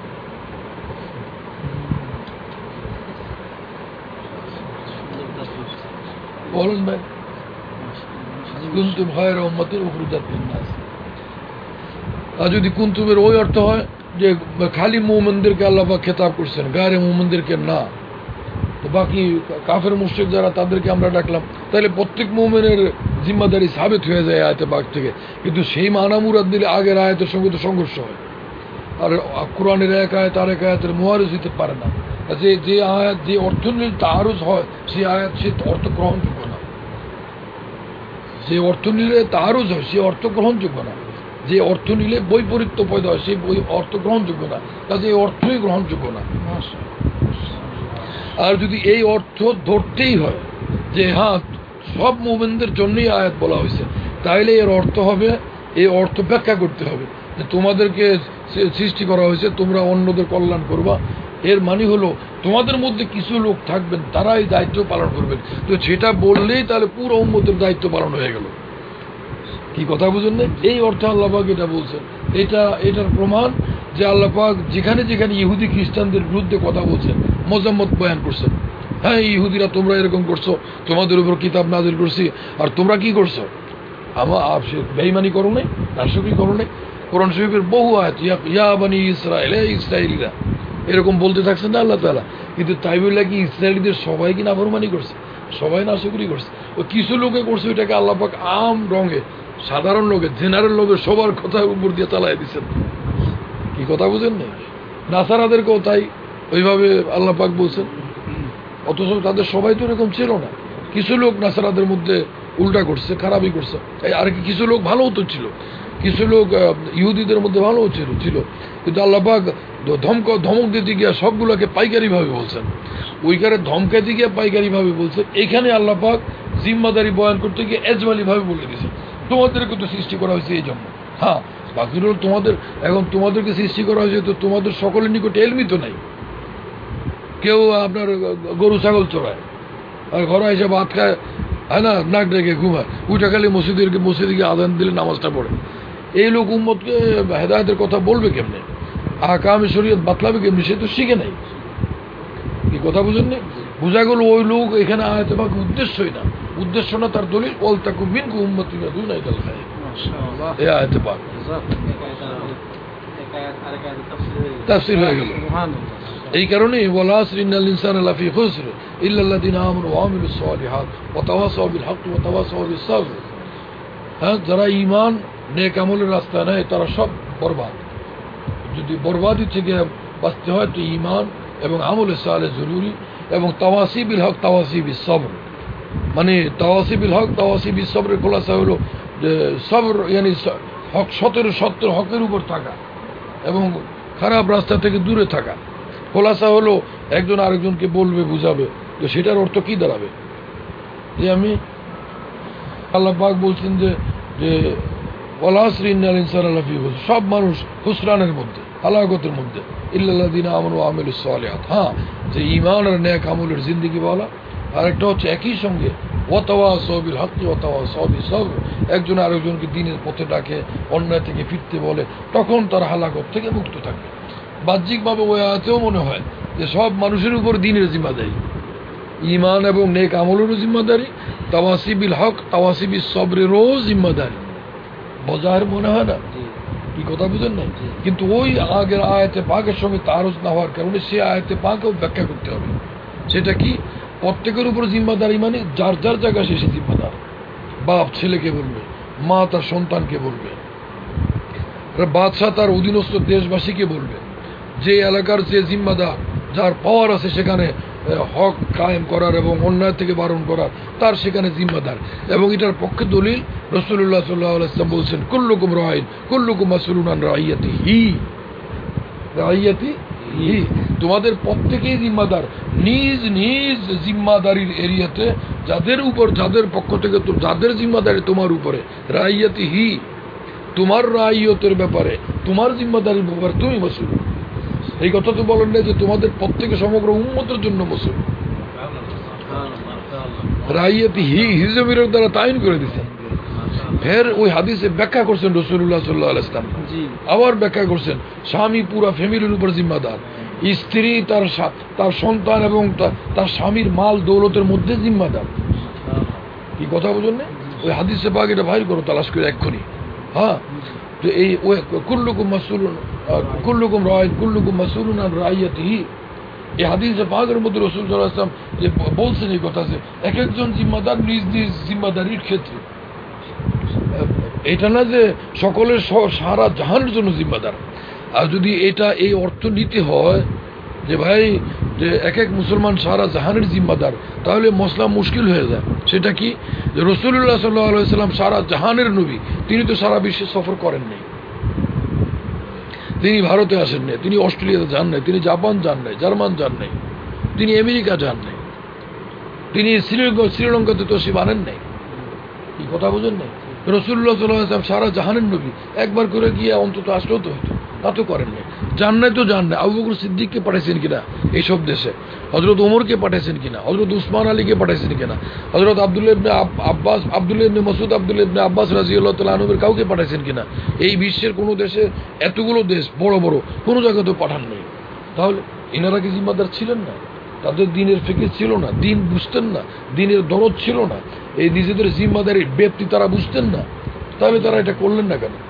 বলেন ভাই, কুন্তুম খায়রা উম্মতিন উখরুজাত লিন্নাস। আর যদি কুন্তুমের ওই অর্থ হয় যে খালি মুমিনদেরকে আল্লাহ পাক খেতাব করছেন, গায়রে মুমিনদেরকে না, তো বাকি কাফের মুশরিক যারা তাদেরকে আমরা ডাকলাম, তাহলে প্রত্যেক মুমিনের জিম্মাদারি সাবিত হয়ে যায় আয়াতে পাক থেকে। কিন্তু সেই মানা মুরাদ দিলে আগের আয়াতের সঙ্গে তো সংঘর্ষ হয়, আর কোরআনের এক আয়াত আর এক আয়াতের মুয়ারিজ হতে পারে না। যে যে আয়াত যে অর্থ নিলে তারুজ হয় সেই আয়াত সে অর্থ গ্রহণযোগ্য না, যে অর্থ নিলে তারুজ হয় সে অর্থ গ্রহণযোগ্য না, যে অর্থ নিলে বৈপরীত্য পয়দা হয় সেই বই অর্থ গ্রহণযোগ্য না, কাজে এই অর্থই গ্রহণযোগ্য না। আর যদি এই অর্থ ধরতেই হয় যে হ্যাঁ সব মুমিনদের জন্যই আয়াত বলা হয়েছে, তাহলে এর অর্থ হবে, এই অর্থ ব্যাখ্যা করতে হবে যে তোমাদেরকে সৃষ্টি করা হয়েছে তোমরা অন্যদের কল্যাণ করবা। এর মানে হলো তোমাদের মধ্যে কিছু লোক থাকবেন তারা এই দায়িত্ব পালন করবেন, তো সেটা বললেই তাহলে পুরো উম্মতের দায়িত্ব পালন হয়ে গেল। কি কথা বুঝেন না? এই অর্থে আল্লাহ পাক এটা বলছেন। এটা এটার প্রমাণ যে আল্লাহ পাক যেখানে যেখানে ইহুদি খ্রিস্টানদের বিরুদ্ধে কথা বলছেন, মজাম্মত বয়ান করছেন, হ্যাঁ ইহুদিরা তোমরা এরকম করছো, তোমাদের উপর কিতাব নাজিল করছি, আর তোমরা কি করছো? আমার বেঈমানি করো নাই, নাশকরি করো নাই। কোরআন শরীফের বহু আয়াত ইয়া বানি ইসরাইল, এই ইসরায়েলিরা এরকম বলতে থাকছেন না আল্লাহ তাআলা। কিন্তু তাই বলে কি ইসরায়েলিদের সবাই কি নাফরমানি করছে? সবাই নাশকরি করছে? ও কিছু লোকে করছে, ওইটাকে আল্লাহ পাক আম রঙে সাধারণ লোকের জেনারেল লোকের সবার কথার উপর দিয়ে চালাই দিচ্ছেন। কি কথা বুঝেন না? নাসারাদেরকেও তাই ওইভাবে আল্লাহ পাক বলছেন, অথচ তাদের সবাই তো এরকম ছিল না। কিছু লোক নাসারাদের মধ্যে উল্টা করছে, খারাপই করছে, আর কিছু লোক ভালোও তো ছিল, কিছু লোক ইহুদিদের মধ্যে ভালোও ছিল ছিল কিন্তু আল্লাহ পাক ধমক ধমক দিতে গিয়ে সবগুলোকে পাইকারি ভাবে বলছেন, ওইখানে ধমকাইতে গিয়ে পাইকারি ভাবে বলছেন। এখানে আল্লাহ পাক জিম্মাদারি বয়ান করতে গিয়ে এজমালি ভাবে বলে দিয়েছেন, তোমাদেরকে তো সৃষ্টি করা হয়েছে এই জন্য। হ্যাঁ বাকি হল তোমাদের, এখন তোমাদেরকে সৃষ্টি করা হয়েছে তো তোমাদের সকলের নিকটে এলমি তো নাই। কেউ আপনার গরু ছাগল চড়ায় আর ঘরে এসে ভাত খায়, হ্যাঁ না, নাক ডেকে ঘুমায়, উঠে খালি মসজিদের মসজিদে গিয়ে আজান দিলে নামাজটা পড়ে। এই লোক উম্মতকে হেদায়েতের কথা বলবে কেমনে, আহকামে শরীয়ত বাতলাবে কেমনে? সে তো শিখে নাই। কি কথা বুঝেন না? বোঝা গেল ওই লোক এখানে আয়াতে পাক উদ্দেশ্যই না, উদ্দেশ্য না তার দলিল ওয়াল তাকুম মিনকুম উম্মাতুন ইয়াদউনা ইলাল খায়র। এই আয়াতে পাক তাফসীর হয়ে গেল। এই কারণে ওয়াল আসরি ইন্নাল ইনসানা লাফি খুসর ইল্লাল্লাযিনা আমানু ওয়া আমিলুস সালিহাত ওয়া তাওয়াসাউ বিল হক ওয়া তাওয়াসাউ বিস সাবর। হ্যাঁ, যারা ঈমান নেক আমলের রাস্তা নেয় তারা সব বরবাদ। যদি বরবাদি থেকে বাঁচতে হয় তো ঈমান এবং আমলে সালেহ জরুরি, এবং তাওয়াসি বিল হক তাওয়াসি বিস সবর, মানে তাওয়াসি বিল হক তাওয়াসি বিস সবরের খোলাসা হলো যে সবর ইয়ানি হক সতেরো সত্তর হকের উপর থাকা এবং খারাপ রাস্তা থেকে দূরে থাকা। খোলাসা হলো একজন আরেকজনকে বলবে, বুঝাবে, তো সেটার অর্থ কি দাঁড়াবে? যে আমি আল্লাহ পাক বলছেন যে যে ওয়াল আসরি ইন্নাল ইনসানা লাফি খুসর, সব মানুষ খুসরানের মধ্যে, হালাকতের মধ্যে, ইল্লাল্লাযিনা আমানু ওয়া আমিলুস সালিহাত। হ্যাঁ, যে ঈমান আর নেক আমলের জিন্দেগি বলা, আর একটা হচ্ছে একই সঙ্গে ওয়াতাওয়াসাউ বিল হাক্কি ওয়াতাওয়াসাউ বিস সবর, একজন আরেকজনকে দ্বীনের পথে ডাকে, অন্যায় থেকে ফিরতে বলে, তখন তার হালাকত থেকে মুক্ত থাকে। বাহ্যিকভাবে ওই আয়াতেও মনে হয় যে সব মানুষের উপর দ্বীনের জিম্মাদারি, ঈমান এবং নেক আমলেরও জিম্মাদারি, তাওয়াসি বিল হক তাওয়াসি বিস সবরেরও জিম্মাদারি। বজায়ের মনে হয় না? কি কথা বুঝেন না? কিন্তু ওই আগের আয়াতে পাকের সঙ্গে তারজ না হওয়ার কারণে সে আয়াতে পাকেও ব্যাখ্যা করতে হবে। সেটা কি? প্রত্যেকের উপর জিম্মাদারি মানে যার যার জায়গায় সে জিম্মাদার। বাপ ছেলেকে বলবে, মা তার সন্তানকে বলবে, বাদশাহ তার অধীনস্থ দেশবাসীকে বলবে, যে এলাকার যে জিম্মাদার, যার পাওয়ার আছে সেখানে হক কায়েম করার এবং অন্যায় থেকে বারণ করার, তার সেখানে জিম্মাদার। এবং এটার পক্ষে দলিল রাসূলুল্লাহ সাল্লাল্লাহু আলাইহি ওয়াসাল্লাম বলছেন, কুল্লুকুম রাইন কুল্লুকুম মাসউলুন আন রাইয়াতিহি, রাইয়াতিহি, তোমাদের প্রত্যেকেই জিম্মাদার নিজ নিজ জিম্মাদারির এরিয়াতে, যাদের উপর যাদের পক্ষ থেকে যাদের জিম্মাদারি তোমার উপরে, রাইয়াতিহি, তোমার রাইয়তের ব্যাপারে, তোমার জিম্মাদারির ব্যাপারে তুমি মাসউল। এই কথা তো বলেন না যে তোমাদের প্রত্যেকে সমগ্র উম্মতের জন্য মাসউল। রাইয়াতিহি হিজবিরের দ্বারা তাইন করে দিয়েছেন। ফের ওই হাদিসে ব্যাখ্যা করছেন রাসূলুল্লাহ সাল্লাল্লাহু আলাইহি ওয়াসাল্লাম, আবার ব্যাখ্যা করছেন স্বামী পুরো ফ্যামিলির উপর জিম্মাদার, স্ত্রী তার তার সন্তান এবং তার স্বামীর মাল দৌলতের মধ্যে জিম্মাদার। কি কথা বুঝুন না? ওই হাদিসে পাক এটা বাইর করো, তালাশ করে এক্ষুনি। হ্যাঁ, তো এই ওই কুল্লুকুম মাসউলুন কুল্লুকুম রাইন কুল্লুকুম মাসউলুন আন রাইয়াতিহি, এই হাদিসে পাকের মধ্যে রাসূল সাল্লাল্লাহু আলাইহি ওয়াসাল্লাম যে বলছেন এই কথা, যে এক একজন জিম্মাদার নিজ নিজ জিম্মাদারির ক্ষেত্রে। এটা না যে সকলের সারা জাহানের জন্য জিম্মাদার। আর যদি এটা এই অর্থ নিতে হয় যে ভাই যে এক এক মুসলমান সারা জাহানের জিম্মাদার, তাহলে মসলা মুশকিল হয়ে যায়। সেটা কি? যে রাসূলুল্লাহ সাল্লাল্লাহু আলাইহি ওয়াসাল্লাম সারা জাহানের নবী, তিনি তো সারা বিশ্বে সফর করেন নাই, তিনি ভারতে আসেন নাই, তিনি অস্ট্রেলিয়াতে যান নাই, তিনি জাপান যান নাই, জার্মান যান নাই, তিনি আমেরিকা যান নাই, তিনি শ্রীলঙ্কা শ্রীলঙ্কাতে তো সে বানেন নাই। কি কথা বুঝেন নাই? রাসূলুল্লাহ সাল্লাল্লাহু আলাইহি ওয়াসাল্লাম সারা জাহানের নবী, একবার করে গিয়ে অন্তত আসলেও তো হতো, তা তো করেন নাই। জান নাই তো জান নাই, আবু বকর সিদ্দিককে পাঠাইছেন কিনা এইসব দেশে, হযরত ওমরকে পাঠাইছেন কিনা, হযরত উসমান আলীকে পাঠাইছেন কিনা, হযরত আব্দুল্লাহ ইবনে আব্বাস আব্দুল্লাহ ইবনে মাসউদ আব্দুল্লাহ ইবনে আব্বাস রাদিয়াল্লাহু তাআলা আনহুর কাউকে পাঠাইছেন কিনা? এই বিশ্বের কোনো দেশে, এতগুলো দেশ বড় বড়, কোনো জায়গায় তো পাঠান নেই। তাহলে এনারা কি জিম্মাদার ছিলেন না? তাদের দিনের ফিকির ছিল না, দিন বুঝতেন না, দিনের দরদ ছিল না, এই নিজেদের জিম্মাদারির ব্যাপ্তি তারা বুঝতেন না, তাহলে তারা এটা করলেন না কেন?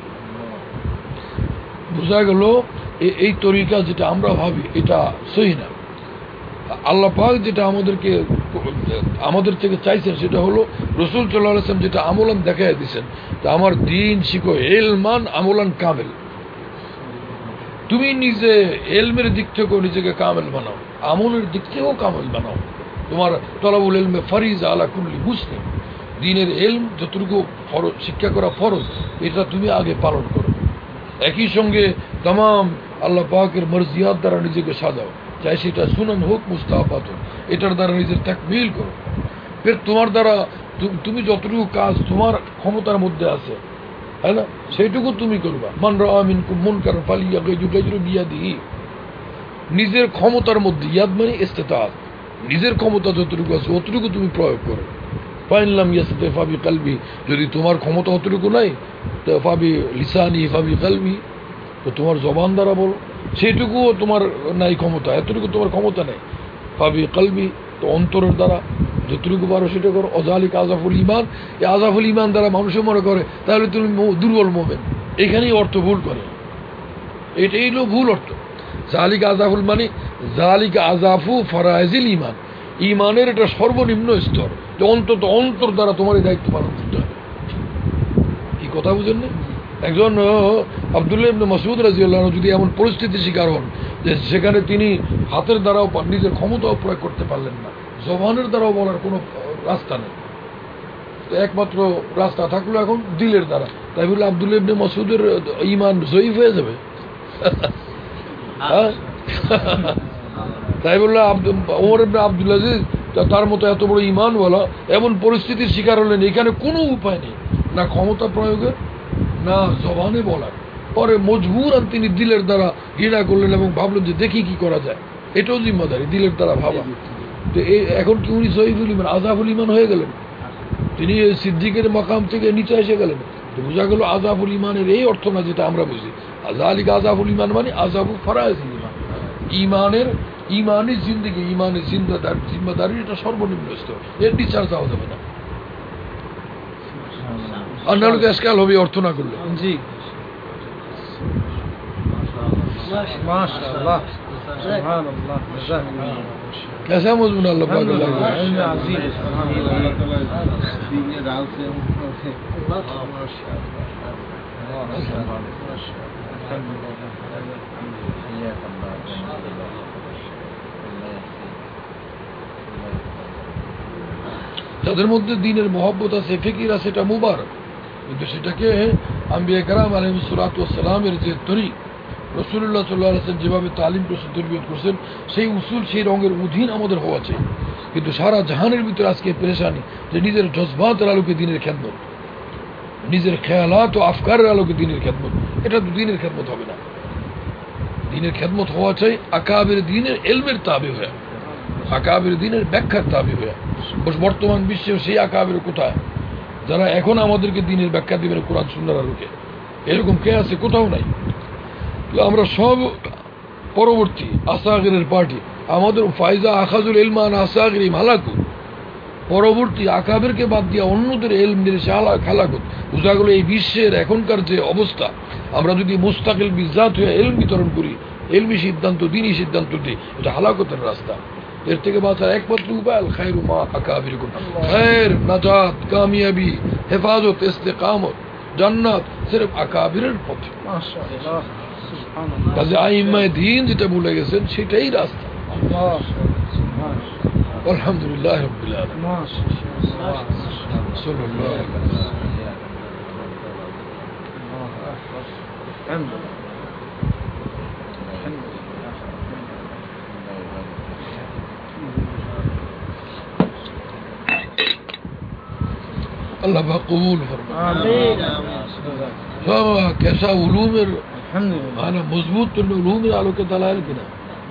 বোঝা গেল এই তরিকা যেটা আমরা ভাবি এটা সহি না। আল্লাহ পাক যেটা আমাদেরকে আমাদের থেকে চাইছেন সেটা হলো রাসূল সাল্লাল্লাহু আলাইহি ওয়াসাল্লাম যেটা আমলান দেখায় দিয়েছেন, যে আমার দিন শিখো ইলমান আমলান কামেল। তুমি নিজে এলমের দিক থেকেও নিজেকে কামেল বানাও, আমলের দিক থেকেও কামেল বানাও। তোমার তলাবুল ইলমে ফরিজা আলা কুল্লি মুসলিম, দ্বীনের ইলম যতটুকু ফরজ, শিক্ষা করা ফরজ, এটা তুমি আগে পালন করো। একই সঙ্গে तमाम আল্লাহ পাকের মর্জিয়াত দ্বারা নিজেকে সাজাও, চাই সেটা সুনান হোক মুস্তাহাবাত হোক, এটার দ্বারা নিজের তাকমিল করো। ফের তোমার দ্বারা তুমি যতটুকু কাজ তোমার ক্ষমতার মধ্যে আছে, হ্যাঁ না, সেইটুকু তুমি করবা। মান রাআ মিনকুম মুনকারান ফালিয়ুগাইয়িরহু বিয়াদিহি, নিজের ক্ষমতার মধ্যে, ইয়াদ মানে ইস্তিতাআত, নিজের ক্ষমতা যতটুকু আছে অতটুকু তুমি প্রয়োগ করো। ফাইন লাম ইয়াসতাতি ফাবি কলবি, যদি তোমার ক্ষমতা অতটুকু নাই তো ফাবি লিসানি ফাবি কলবি, তো তোমার জবান দ্বারা বলো। সেটুকুও তোমার নাই ক্ষমতা, এতটুকু তোমার ক্ষমতা নেই, ফাবি কলবি, তো অন্তরের দ্বারা যতটুকু পারো সেটা করো। অজালিকা আযাফুল ঈমান, এই আযাফুল ঈমান দ্বারা মানুষে মনে করে তাহলে তুমি দুর্বল মুমিন, এখানেই অর্থ ভুল করে, এটাই হলো ভুল অর্থ। জালিকা আযাফুল মানে জালিকা আযাফু ফারাইজিল ঈমান, ঈমানের এটা সর্বনিম্ন স্তর, যে অন্তত অন্তর দ্বারা তোমার এই দায়িত্ব পালন করতে হবে। কি কথা বুঝেন না? একজন আব্দুল্লাহ ইবনে মাসউদ রাদিয়াল্লাহু আনহু যদি এমন পরিস্থিতির শিকার হন যে সেখানে তিনি হাতের দ্বারাও নিজের ক্ষমতাও প্রয়োগ করতে পারলেন না, জবানের দ্বারাও বলার কোনো রাস্তা নেই, তো একমাত্র রাস্তা থাকলো এখন দিলের দ্বারা, তাই বলে আব্দুল্লাহ ইবনে মাসউদের ঈমান জয়ীফ হয়ে যাবে? তাই বললে ওমর ইবনে আব্দুল আজিজ তার মতো এত বড় ঈমান বলা এমন পরিস্থিতির শিকার হলেন, এখানে কোনো উপায় নেই, না ক্ষমতা প্রয়োগের না জবানে বলার, পরে মজবুরান তিনি দিলের দ্বারা ঘৃণা করলেন এবং ভাবলেন যে দেখি কি করা যায়, এটাও জিম্মাদারি দিলের দ্বারা ভাবা। তো এখন কি উনি সহিফুল ঈমান আযাফুল ঈমান হয়ে গেলেন? তিনি সিদ্দিকের মাকাম থেকে নিচে এসে গেলেন। তো বোঝা গেল আযাবুল ইমানের এই অর্থ না যেটা আমরা বুঝি। আযালিকা আযাবুল ইমান মানে আযাবু ফারাইজিল ইমান, ইমানের ইমানি জিন্দেগি, ইমানি জিম্মাদার জিম্মাদারি এটা সর্বনিম্ন স্তর, এর নিচে যাওয়া যাবে না। আর না লোকে আজকাল হবে অর্থ না করলে। জি মাশাআল্লাহ সুবহানাল্লাহ জাযাকাল্লাহ। कैसा मजमून अल्लाह पाक अल्लाह का इल्म अजीम सुबहानल्लाह। दीन राव से যাদের মধ্যে দ্বীনের মহব্বত আছে, ফিকির আছে, এটা মুবারক। কিন্তু সেটাকে আম্বিয়া কেরাম আলাইহিস সালাতু ওয়াস সালামের যে তরিক, রাসূলুল্লাহ সাল্লাল্লাহু আলাইহি ওয়াসাল্লাম যেভাবে তালিম করছেন, তরবিয়ত করছেন, সেই উসুল সেই রঙের অধীন আমাদের হওয়া চাই। কিন্তু সারা জাহানের ভিতরে আজকে পেরেশানি যে নিজের জজবাতের আলোকে দ্বীনের খেদমত, নিজের খেয়ালাত ও আফকারের আলোকে দ্বীনের খেদমত, এটা তো দ্বীনের খেদমত হবে না। দ্বীনের খেদমত হওয়া চাই আকাবের দ্বীনের এলমের তাবে হয়ে, আকাবের দ্বীনের ব্যাখ্যার তাবে হয়ে। বর্তমান বিশ্বে সেই আকাবের কোথায় যারা এখন আমাদেরকে দ্বীনের ব্যাখ্যা দিবেন কোরআন সুন্নাহর আলোকে? এরকম কে আছে? কোথাও নাই। তো আমরা সব পরবর্তী আসাগিরের পার্টি, আমাদের ফায়জা আখাজুল ইলমান আসাগিরিম হালাকু, পরবর্তী আকাবেরকে বাদ দিয়ে অন্যদের এলম নিয়ে খালাকত। বোঝা গেল এই বিশ্বের এখনকার যে অবস্থা, আমরা যদি মুস্তাকিল বিজাত হয়ে এলম বিতরণ করি, এলমি সিদ্ধান্ত দ্বীনি সিদ্ধান্ত দিই, এটা হালাকতের রাস্তা। এর থেকে বাঁচার একমাত্র উপায় আল খায়রু মা আকাবিরিকুম, খায়র, নাজাত, কামিয়াবি, হেফাজত, ইস্তেকামত, জান্নাত সির্ফ আকাবিরের পথে। মাশাআল্লাহ সুবহানাল্লাহ। কাজে আইম্মায়ে দ্বীন যেটা বলে গেছেন সেটাই রাস্তা। আল্লাহ সুবহানাল্লাহ। আলহামদুলিল্লাহ রাব্বিল আলামিন। মাশাআল্লাহ সাল্লাল্লাহু আলাইহি আলহামদুলিল্লাহ। अल्लाह पाक कबूल फरमाए। आमीन। सब कैसा उलूमेर अल्हम्दुलिल्लाह माना मजबूत तो उलूमेर आलोके दलाइल किना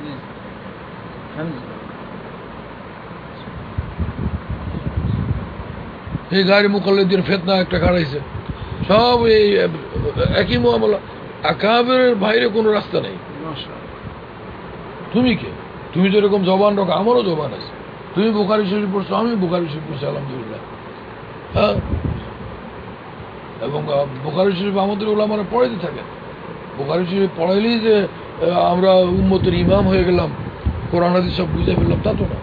अल्हम्दुलिल्लाह। এই গাড়ি মুকাল্লিদের ফিতনা একটা খাড়াইছে, সব এই একই মুআমালা। আকাবেরের বাইরে কোনো রাস্তা নেই। মাশাআল্লাহ। তুমি কে? তুমি যেরকম জবান রাখো, আমারও জবান আছে। তুমি বুখারী শরীফ পড়ছো, আমি বুখারী শরীফ পড়ছি, আলহামদুলিল্লাহ। হ্যাঁ, এবং বুখারী শরীফ আমাদের ওলামারা পড়াইতে থাকে। বুখারী শরীফ পড়াইলেই যে আমরা উম্মতের ইমাম হয়ে গেলাম, কোরআন হাদিস সব বুঝে ফেললাম, তা তো না।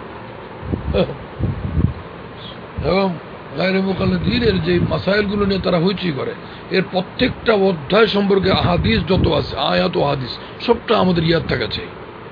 এবং গায়রে মুকাল্লিদিনের যে মাসাইলগুলো নিয়ে তারা হইচই করে, এর প্রত্যেকটা অধ্যায় সম্পর্কে হাদিস যত আছে, আয়াত ও হাদিস সবটা আমাদের ইয়াদ থাকা চাই।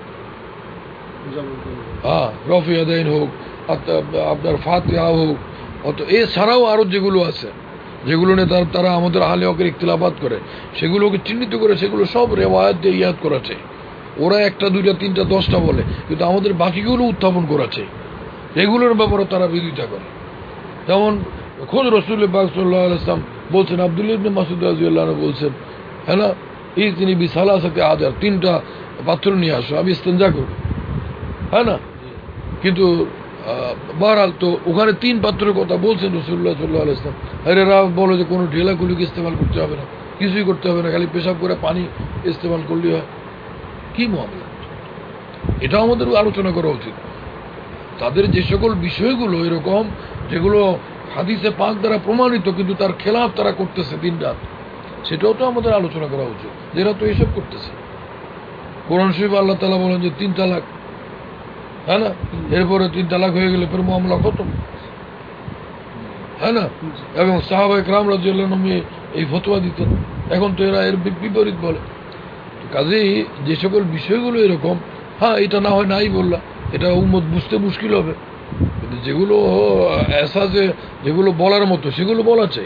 হ্যাঁ, রফি আদাইন হোক, আপনার ফাতিহা হোক, অত এছাড়াও আরো যেগুলো আছে, যেগুলো নিয়ে তারা আমাদের আহলে হকের ইখতিলাফাত করে, সেগুলোকে চিহ্নিত করে সেগুলো সব রেওয়ায়াত দিয়ে ইয়াদ করা চাই। ওরা একটা দুইটা তিনটা দশটা বলে, কিন্তু আমাদের বাকিগুলো উত্থাপন করা চাই। এগুলোর ব্যাপারে তারা বিরোধিতা করে। যেমন খোদ রাসূলুল্লাহ পাক সাল্লাল্লাহু আলাইহি ওয়াসাল্লাম বলছেন, আব্দুল্লাহ ইবনে মাসউদ রাদিয়াল্লাহু আনহু বলছেন, হ্যাঁ না, এই তিনি বিসালাসাতে আদার, তিনটা পাত্র নিয়ে আসো, আমি ইস্তেঞ্জা করব, হ্যাঁ না। কিন্তু বহরহাল তো ওখানে তিন পাত্রের কথা বলছেন রাসূলুল্লাহ সাল্লাল্লাহু আলাইহি ওয়াসাল্লাম। আরে রা বলো যে কোনো ঢেলাগুলিকে ইস্তেমাল করতে হবে না, কিছুই করতে হবে না, খালি পেশাব করে পানি ইস্তেমাল করলে হয়। কি মামলা? এটা আমাদের আলোচনা করা উচিত। তাদের যে সকল বিষয়গুলো এরকম যেগুলো হাদিসে পাক দ্বারা প্রমাণিত, কিন্তু তার খেলাফ তারা করতেছে দিন রাত, সেটাও তো আমাদের আলোচনা করা উচিত। যেটা তো এসব করতেছে। কোরআন শরীফে আল্লাহ তাআলা বলেন যে তিন তালাক, হ্যাঁ না, এরপরে তিন তালাক হয়ে গেলে ফের মামলা খতম, হ্যাঁ না। এবং সাহাবায়ে কেরাম রাদিয়াল্লাহু আনহুম এই ফতোয়া দিতেন। এখন তো এরা এর বিপরীত বলে। কাজেই যে সকল বিষয়গুলো এরকম, হ্যাঁ এটা না হয় নাই বললা, এটা উম্মত বুঝতে মুশকিল হবে। কিন্তু যেগুলো এসা যে যেগুলো বলার মতো সেগুলো বলা চাই।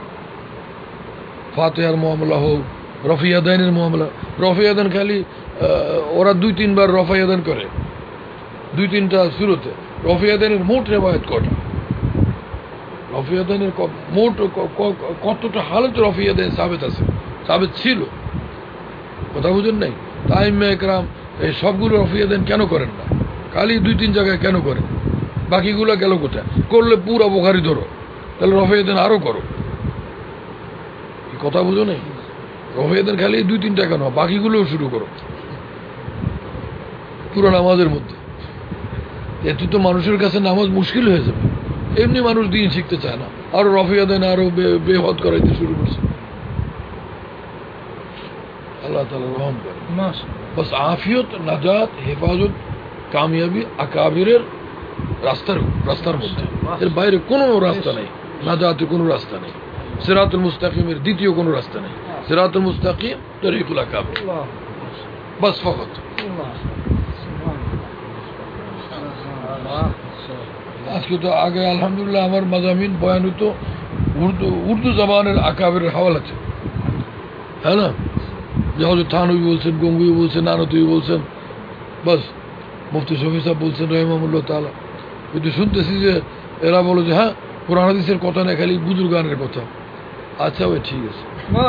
ফাতিহার মামলা হোক, রফিয়াদানের মামলা, রফিয়াদান খালি ওরা দুই তিনবার রফিয়াদান করে, দুই তিনটা সুরতে। রফিয়াদানের মোট রেওয়ায়াত কটা? রফিয়াদানের মোট কতটা হালতে রফিয়াদান সাবেত আছে, সাবেত ছিল? কথা বুঝেন নাই? আইম্মা ইকরাম এই সবগুলো রফিয়াদান কেন করেন না? খালি দুই তিন জায়গায় কেন করেন? বাকিগুলো গেল কোথায়? করলে পুরা বুখারী ধরো, তাহলে রফেদান আরো করো। এই কথা বুঝো নেই, রফেদান খালি দুই তিনটা কেন, বাকিগুলোও শুরু করো পুরো নামাজের মধ্যে। এতে তো মানুষের কাছে নামাজ মুশকিল হয়ে যাবে। এমনি মানুষ দিন শিখতে চায় না, আরো রফিয়াদান আরো বেহদ করাইতে শুরু করছে। আল্লাহ তাআলা রহম করে। বাস আফিয়ত, নাজাত, হেফাজত, কামিয়াবি আকাবিরের রাস্তার রাস্তার মধ্যে, এর বাইরে কোনো রাস্তা নেই। নাজাতের কোনো রাস্তা নেই। সিরাতুল মুস্তাকিমের দ্বিতীয় কোনো রাস্তা নেই। সিরাতুল মুস্তাকিম তরিকুল আকাবির, বাস ফকত। আজকে তো আগে আলহামদুলিল্লাহ আমার মাজামিন বয়ান হতো উর্দু উর্দু জবানের আকাবের হাওয়ালাতে, হ্যাঁ না, যে হজরত থানবী বলছেন, গঙ্গুই বলছেন, নানতুই বলছেন, বাস মুফতি শফি সাহেব বলছেন রহিমাহুল্লাহ তাআলা। কিন্তু শুনতেছি যে এরা বলো যে হ্যাঁ কোরআন হাদিসের কথা না, খালি বুজুর্গানের কথা। আচ্ছা ভাই ঠিক আছে,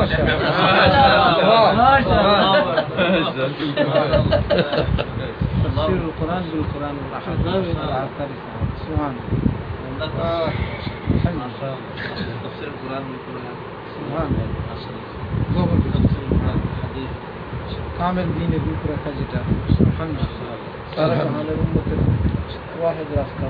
কামেল দিনের উপরে যেটা ওয়াহিদ রাস্তা।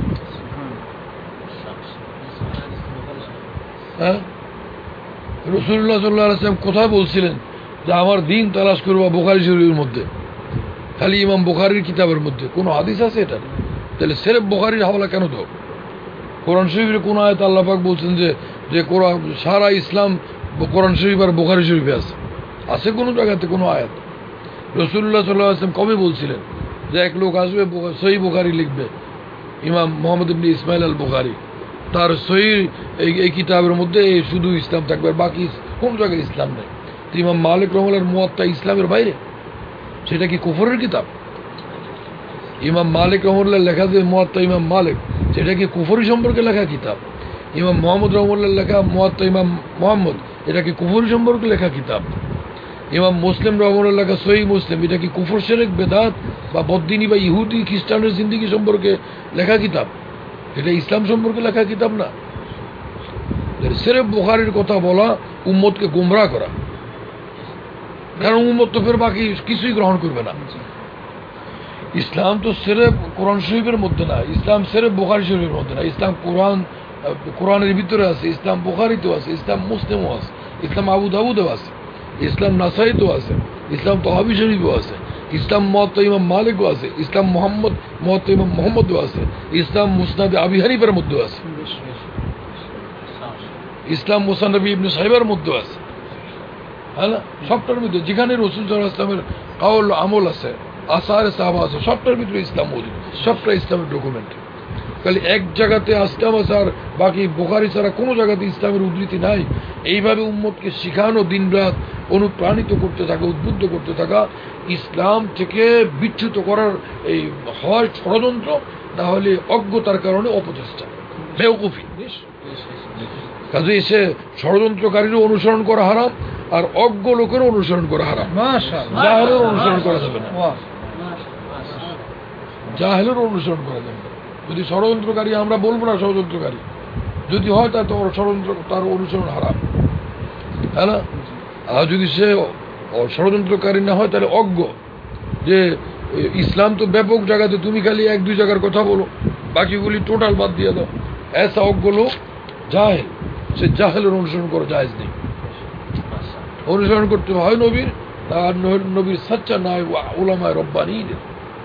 হ্যাঁ, রাসূলুল্লাহ সাল্লাল্লাহু আলাইহি ওয়াসাল্লাম কোথায় বলছিলেন যে আমার দিন তালাশ করবো বুখারী শরীফের মধ্যে, খালি ইমাম বুখারীর কিতাবের মধ্যে? কোন হাদিস আছে এটা? তাহলে সির্ফ বুখারীর হাওয়ালা কেন দাও? কোরআন শরীফের কোন আয়াত আল্লাহ পাক বলছেন যে যে কোরআন সারা ইসলাম কোরআন শরীফ আর বুখারী শরীফে আছে? আছে কোনো জায়গাতে কোনো আয়াত? রাসূলুল্লাহ সাল্লাল্লাহু আলাইহি ওয়াসাল্লাম কবে বলছিলেন যে এক লোক আসবে সহিহ বুখারী লিখবে, ইমাম মুহাম্মদ ইবনে ইসমাইল আল বুখারী, তার সহিহ এই কিতাবের মধ্যে শুধু ইসলাম থাকবে, আর বাকি কোন জায়গায় ইসলাম নেই? তো ইমাম মালিক রাহমাহুল্লাহর মুয়াত্তা ইসলামের বাইরে? সেটা কি কুফরের কিতাব? ইমাম মালিক রাহমাহুল্লাহ লেখা যে মুয়াত্তা ইমাম মালিক, সেটা কি কুফরি সম্পর্কে লেখা কিতাব? ইমাম মুহাম্মদ রাহমাহুল্লাহ লেখা মুয়াত্তা ইমাম মুহাম্মদ, এটা কি কুফরি সম্পর্কে লেখা কিতাব? ইমাম মুসলিম রাহমাহুল্লাহ লেখা সহিহ মুসলিম, এটা কি কুফর, শিরক, বেদাত বা বদ্দিনী বা ইহুদি খ্রিস্টানের জিন্দেগি সম্পর্কে লেখা কিতাব? এটা ইসলাম সম্পর্কে লেখা কিতাব না। সির্ফ বুখারীর কথা বলা উম্মতকে গুমরাহ করা, কারণ উম্মত তো ফের বাকি কিছুই গ্রহণ করবে না। ইসলাম তো সির্ফ কোরআন শরীফের মধ্যে না, ইসলাম সির্ফ বুখারী শরীফের মধ্যে না, ইসলাম কোরআন কোরআনের ভিতরে আছে, ইসলাম বুখারীতেও আছে, ইসলাম মুসলিমও আছে, ইসলাম আবু দাউদেও আছে, ইসলাম নাসাইতেও আছে, ইসলাম তহাবি শরীফও আছে, ইসলাম মুয়াত্তা ইমাম মালিকও আছে, ইসলাম মুহাম্মদ মুয়াত্তা ইমাম মুহাম্মদও আছে, ইসলাম মুসনাদে আবি হানিফার মধ্যেও আছে, ইসলাম মুসান্নাফি ইবনে সাহিবার মধ্যেও আছে, হ্যাঁ না? সবটার মধ্যে যেখানে রাসূল সাল্লাল্লাহু আলাইহি ওয়াসাল্লামের কাউল আমল আছে, আসারে সাহাবা আছে, সবটার ভিতরে ইসলাম মৌজুদ, সবটা ইসলামের ডকুমেন্ট। খালি এক জায়গাতে আসলাম আছে আর বাকি বুখারী ছাড়া কোনো জায়গাতে ইসলামের উদ্ধৃতি নাই। এইভাবে উম্মতকে শিখানো, দিন রাত অনুপ্রাণিত করতে থাকা, উদ্বুদ্ধ করতে থাকা, ইসলাম থেকে বিচ্যুত করার এই হয় ষড়যন্ত্র, না হলে অজ্ঞতার কারণে অপচেষ্টা, বেওকুফি। কাজে এসে ষড়যন্ত্রকারীরও অনুসরণ করা হারাম, আর অজ্ঞ লোকেরও অনুসরণ করা হারাম। জাহেলের অনুসরণ করা যাবে না, জাহেলের অনুসরণ করা যাবে না। যদি ষড়যন্ত্রকারী, আমরা বলবো না ষড়যন্ত্রকারী, যদি হয় তা তো ষড়যন্ত্র, তার অনুসরণ হারাম, হ্যাঁ না? আর যদি সে ষড়যন্ত্রকারী না হয় তাহলে অজ্ঞ, যে ইসলাম তো ব্যাপক জায়গাতে, তুমি খালি এক দুই জায়গার কথা বলো, বাকিগুলি টোটাল বাদ দিয়ে দাও, এসা অজ্ঞ লোক জাহেল, সে জাহেলের অনুসরণ করা জায়েজ নেই। অনুসরণ করতে হয় নবীর, আর নবীর সচ্চা নয় উলামায়ে রব্বানীদের।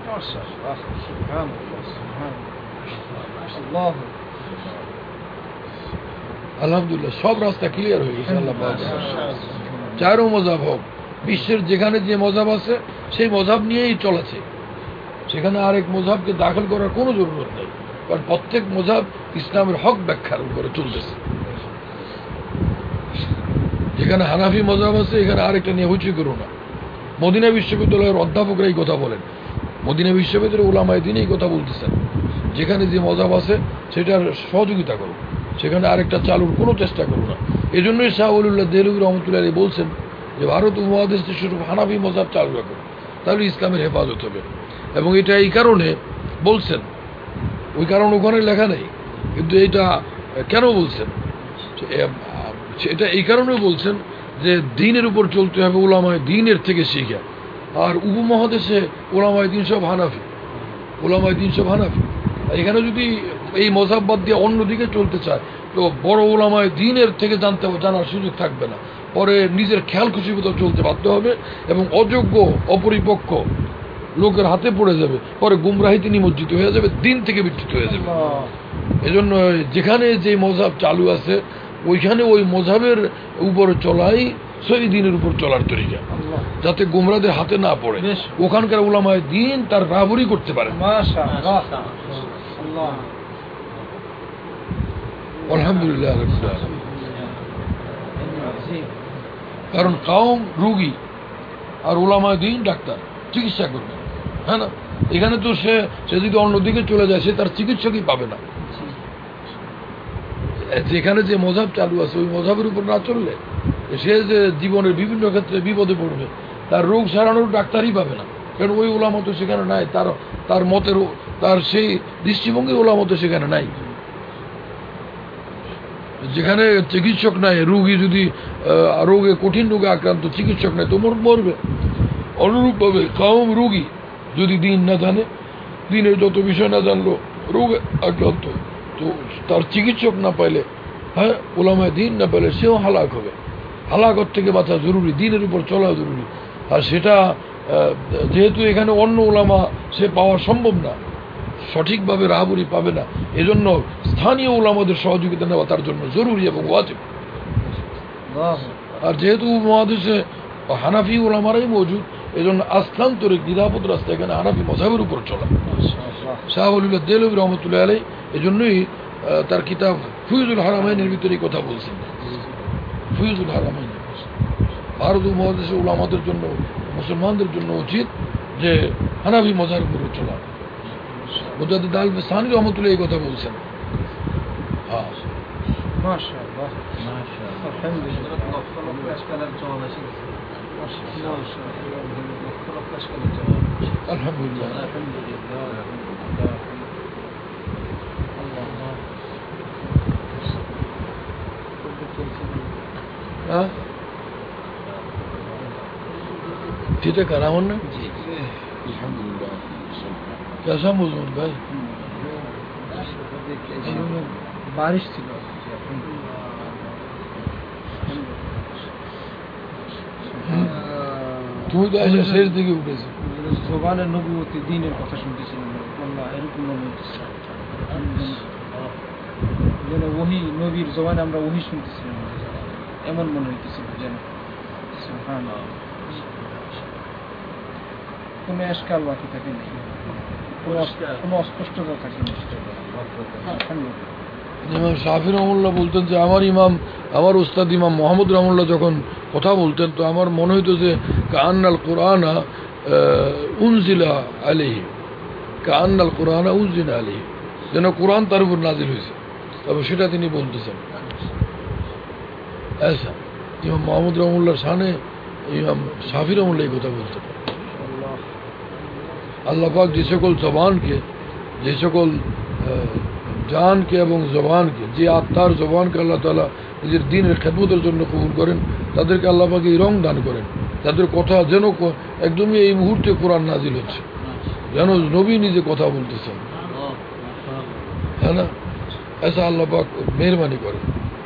আলহামদুলিল্লাহ সব রাস্তা ক্লিয়ার হয়ে গেছে। আল্লাহ পাক চারো মজাব হোক, বিশ্বের যেখানে যে মজাব আছে সেই মজাব নিয়েই চলেছে, সেখানে আরেক মজাবকে দাখিল করার কোনো জরুরত নেই, কারণ প্রত্যেক মজাব ইসলামের হক ব্যাখ্যার উপরে চলতেছে। যেখানে হানাফি মজাব আছে এখানে আরেকটা নিয়ে হইচই করো না। মদিনা বিশ্ববিদ্যালয়ের অধ্যাপকরা এই কথা বলেন, মদিনা বিশ্ববিদ্যালয়ের উলামায়ে দ্বীন এই কথা বলতেছেন, যেখানে যে মজাব আছে সেটার সহযোগিতা করো, সেখানে আরেকটা চালুর কোনো চেষ্টা করো না। এই জন্যই শাহ ওলিউল্লাহ দেহলভী রহমতুল্লাহ আলাইহি বলছেন যে ভারত উপমহাদেশে শুধু হানাফি মজাব চালু রাখো, তাহলে ইসলামের হেফাজত হবে। এবং এটা এই কারণে বলছেন, ওই কারণ ওখানে লেখা নেই, কিন্তু এটা কেন বলছেন? এটা এই কারণে বলছেন যে দিনের উপর চলতে হবে উলামায়ে দিনের থেকে শিখা। আর উপমহাদেশে উলামায়ে দিন সব হানাফি, উলামায়ে দিন সব হানাফি। এখানে যদি এই মযহাব বাদ দিয়ে অন্যদিকে চলতে চায় তো বড় উলামায়ে দিনের থেকে জানতে জানার সুযোগ থাকবে না, পরে নিজের খেয়াল খুশি মতো চলতে বাধ্য হবে এবং অযোগ্য অপরিপক্ক লোকের হাতে পড়ে যাবে, পরে গুমরাহিতে নিমজ্জিত হয়ে যাবে, দিন থেকে বিচ্যুত হয়ে যাবে। এজন্য যেখানে যে মযহাব চালু আছে ওইখানে ওই মযহাবের উপর চলাই সহি দিনের উপর চলার তরিকা, যাতে গুমরাদের হাতে না পড়ে, ওখানকার উলামায়ে দিন তার রাবরি করতে পারে। আলহামদুলিল্লাহ। কারণ কাউম রুগী আর উলামায়ে দিন ডাক্তার, চিকিৎসা করবে, হ্যাঁ না? এখানে তো সে সে যদি অন্যদিকে চলে যায় সে তার চিকিৎসকই পাবে না। যেখানে যে মযহাব চালু আছে ওই মযহাবের উপর না চললে সে যে জীবনের বিভিন্ন ক্ষেত্রে বিপদে পড়বে, তার রোগ সারানোর ডাক্তারই পাবে না, কারণ ওই উলামা তো সেখানে নাই, তার তার মতের তার সেই দৃষ্টিভঙ্গি উলামা তো সেখানে নাই। যেখানে চিকিৎসক নাই, রোগী যদি রোগে কঠিন রোগে আক্রান্ত, চিকিৎসক নাই তো মরবে। অনুরূপভাবে কাউম রোগী যদি দিন না জানে, দিনের যত বিষয় না জানলো, রোগে আক্রান্ত, তো তার চিকিৎসক না পাইলে, হ্যাঁ উলামায়ে দিন না পাইলে সেও হালাক হবে। হালাকত থেকে বাঁচা জরুরি, দিনের উপর চলা জরুরি। আর সেটা যেহেতু এখানে অন্য উলামা সে পাওয়া সম্ভব না, সঠিকভাবে রাহাবুরি পাবে না, এজন্য স্থানীয় উলামাদের সহযোগিতা নেওয়া তার জন্য জরুরি এবং ওয়াজিব। আর যেহেতু মহাদেশে হানাফি উলামারাই মজুদ, এজন্য আস্থান্তরিক নিরাপদ রাস্তা এখানে হানাফি মযহাবের উপর চলা। শাহ ওলিউল্লাহ দেহলভী রহমতুল্লাহ আলাইহি এজন্যই তার কিতাব ফুয়ুজুল হারামাইনের ভিতরে এই কথা বলছেন। ফুয়ুজুল হারামাইন, ভারত উপমহাদেশের উলামাদের জন্য, মুসলমানদের জন্য উচিত যে হানাফি মযহাবের উপর চলা। মুজাদ্দিদ আল সানি রহমতুল্লাহ এই কথা বলছেন। হ্যাঁ মাশাআল্লাহ, মাশাআল্লাহ, আলহামদুলিল্লাহ। আলহামদুলিল্লাহ। হ্যাঁ ठीक है करा ना। कैसा मौजूद भाई? बारिश ছিল। তুমি তো এসে শেষ দিকে উঠেছো। জবানে নবুয়তি দ্বীনের কথা শুনতেছিলাম, আল্লাহ এরকম মনে হচ্ছে যেন ওহী নবীর জবানে আমরা ওহী শুনতেছিলাম, এমন মনে হইতেছিল যেন। সুবহানাল্লাহ। কোনো এশকাল বাকি থাকে না, কোনো অস্পষ্টতা থাকে না। ইমাম শাফি রহমতুল্লাহ বলতেন যে আমার ইমাম আমার উস্তাদ ইমাম মোহাম্মদ রহমতুল্লাহ যখন কথা বলতেন তো আমার মনে হইতো যে কাআন্নাল কুরআনা উনজিলা আলাইহি, কাআন্নাল কুরআনা উনজিলা আলাইহি, যেন কোরআন তার উপর নাজিল হয়েছে। তবে সেটা তিনি বলতেছেন। ऐसा ইমাম মোহাম্মদ রহমতুল্লাহর শানে ইমাম শাফি রহমতুল্লাহ এই কথা বলতেন। আল্লাহ পাক যে সকল জবানকে, যে সকল জানকে এবং জবানকে, যে আত্মার জবানকে আল্লাহ তাআলা নিজের দ্বীনের খেদমতের জন্য কবুল করেন, তাদেরকে আল্লাহ পাক এই রং দান করেন, তাদের কথা যেন একদমই এই মুহূর্তে কোরআন নাজিল হচ্ছে, যেন নবী নিজে কথা বলতেছেন, হ্যাঁ না? ऐसा আল্লাহ পাক মেহরবানি করেন।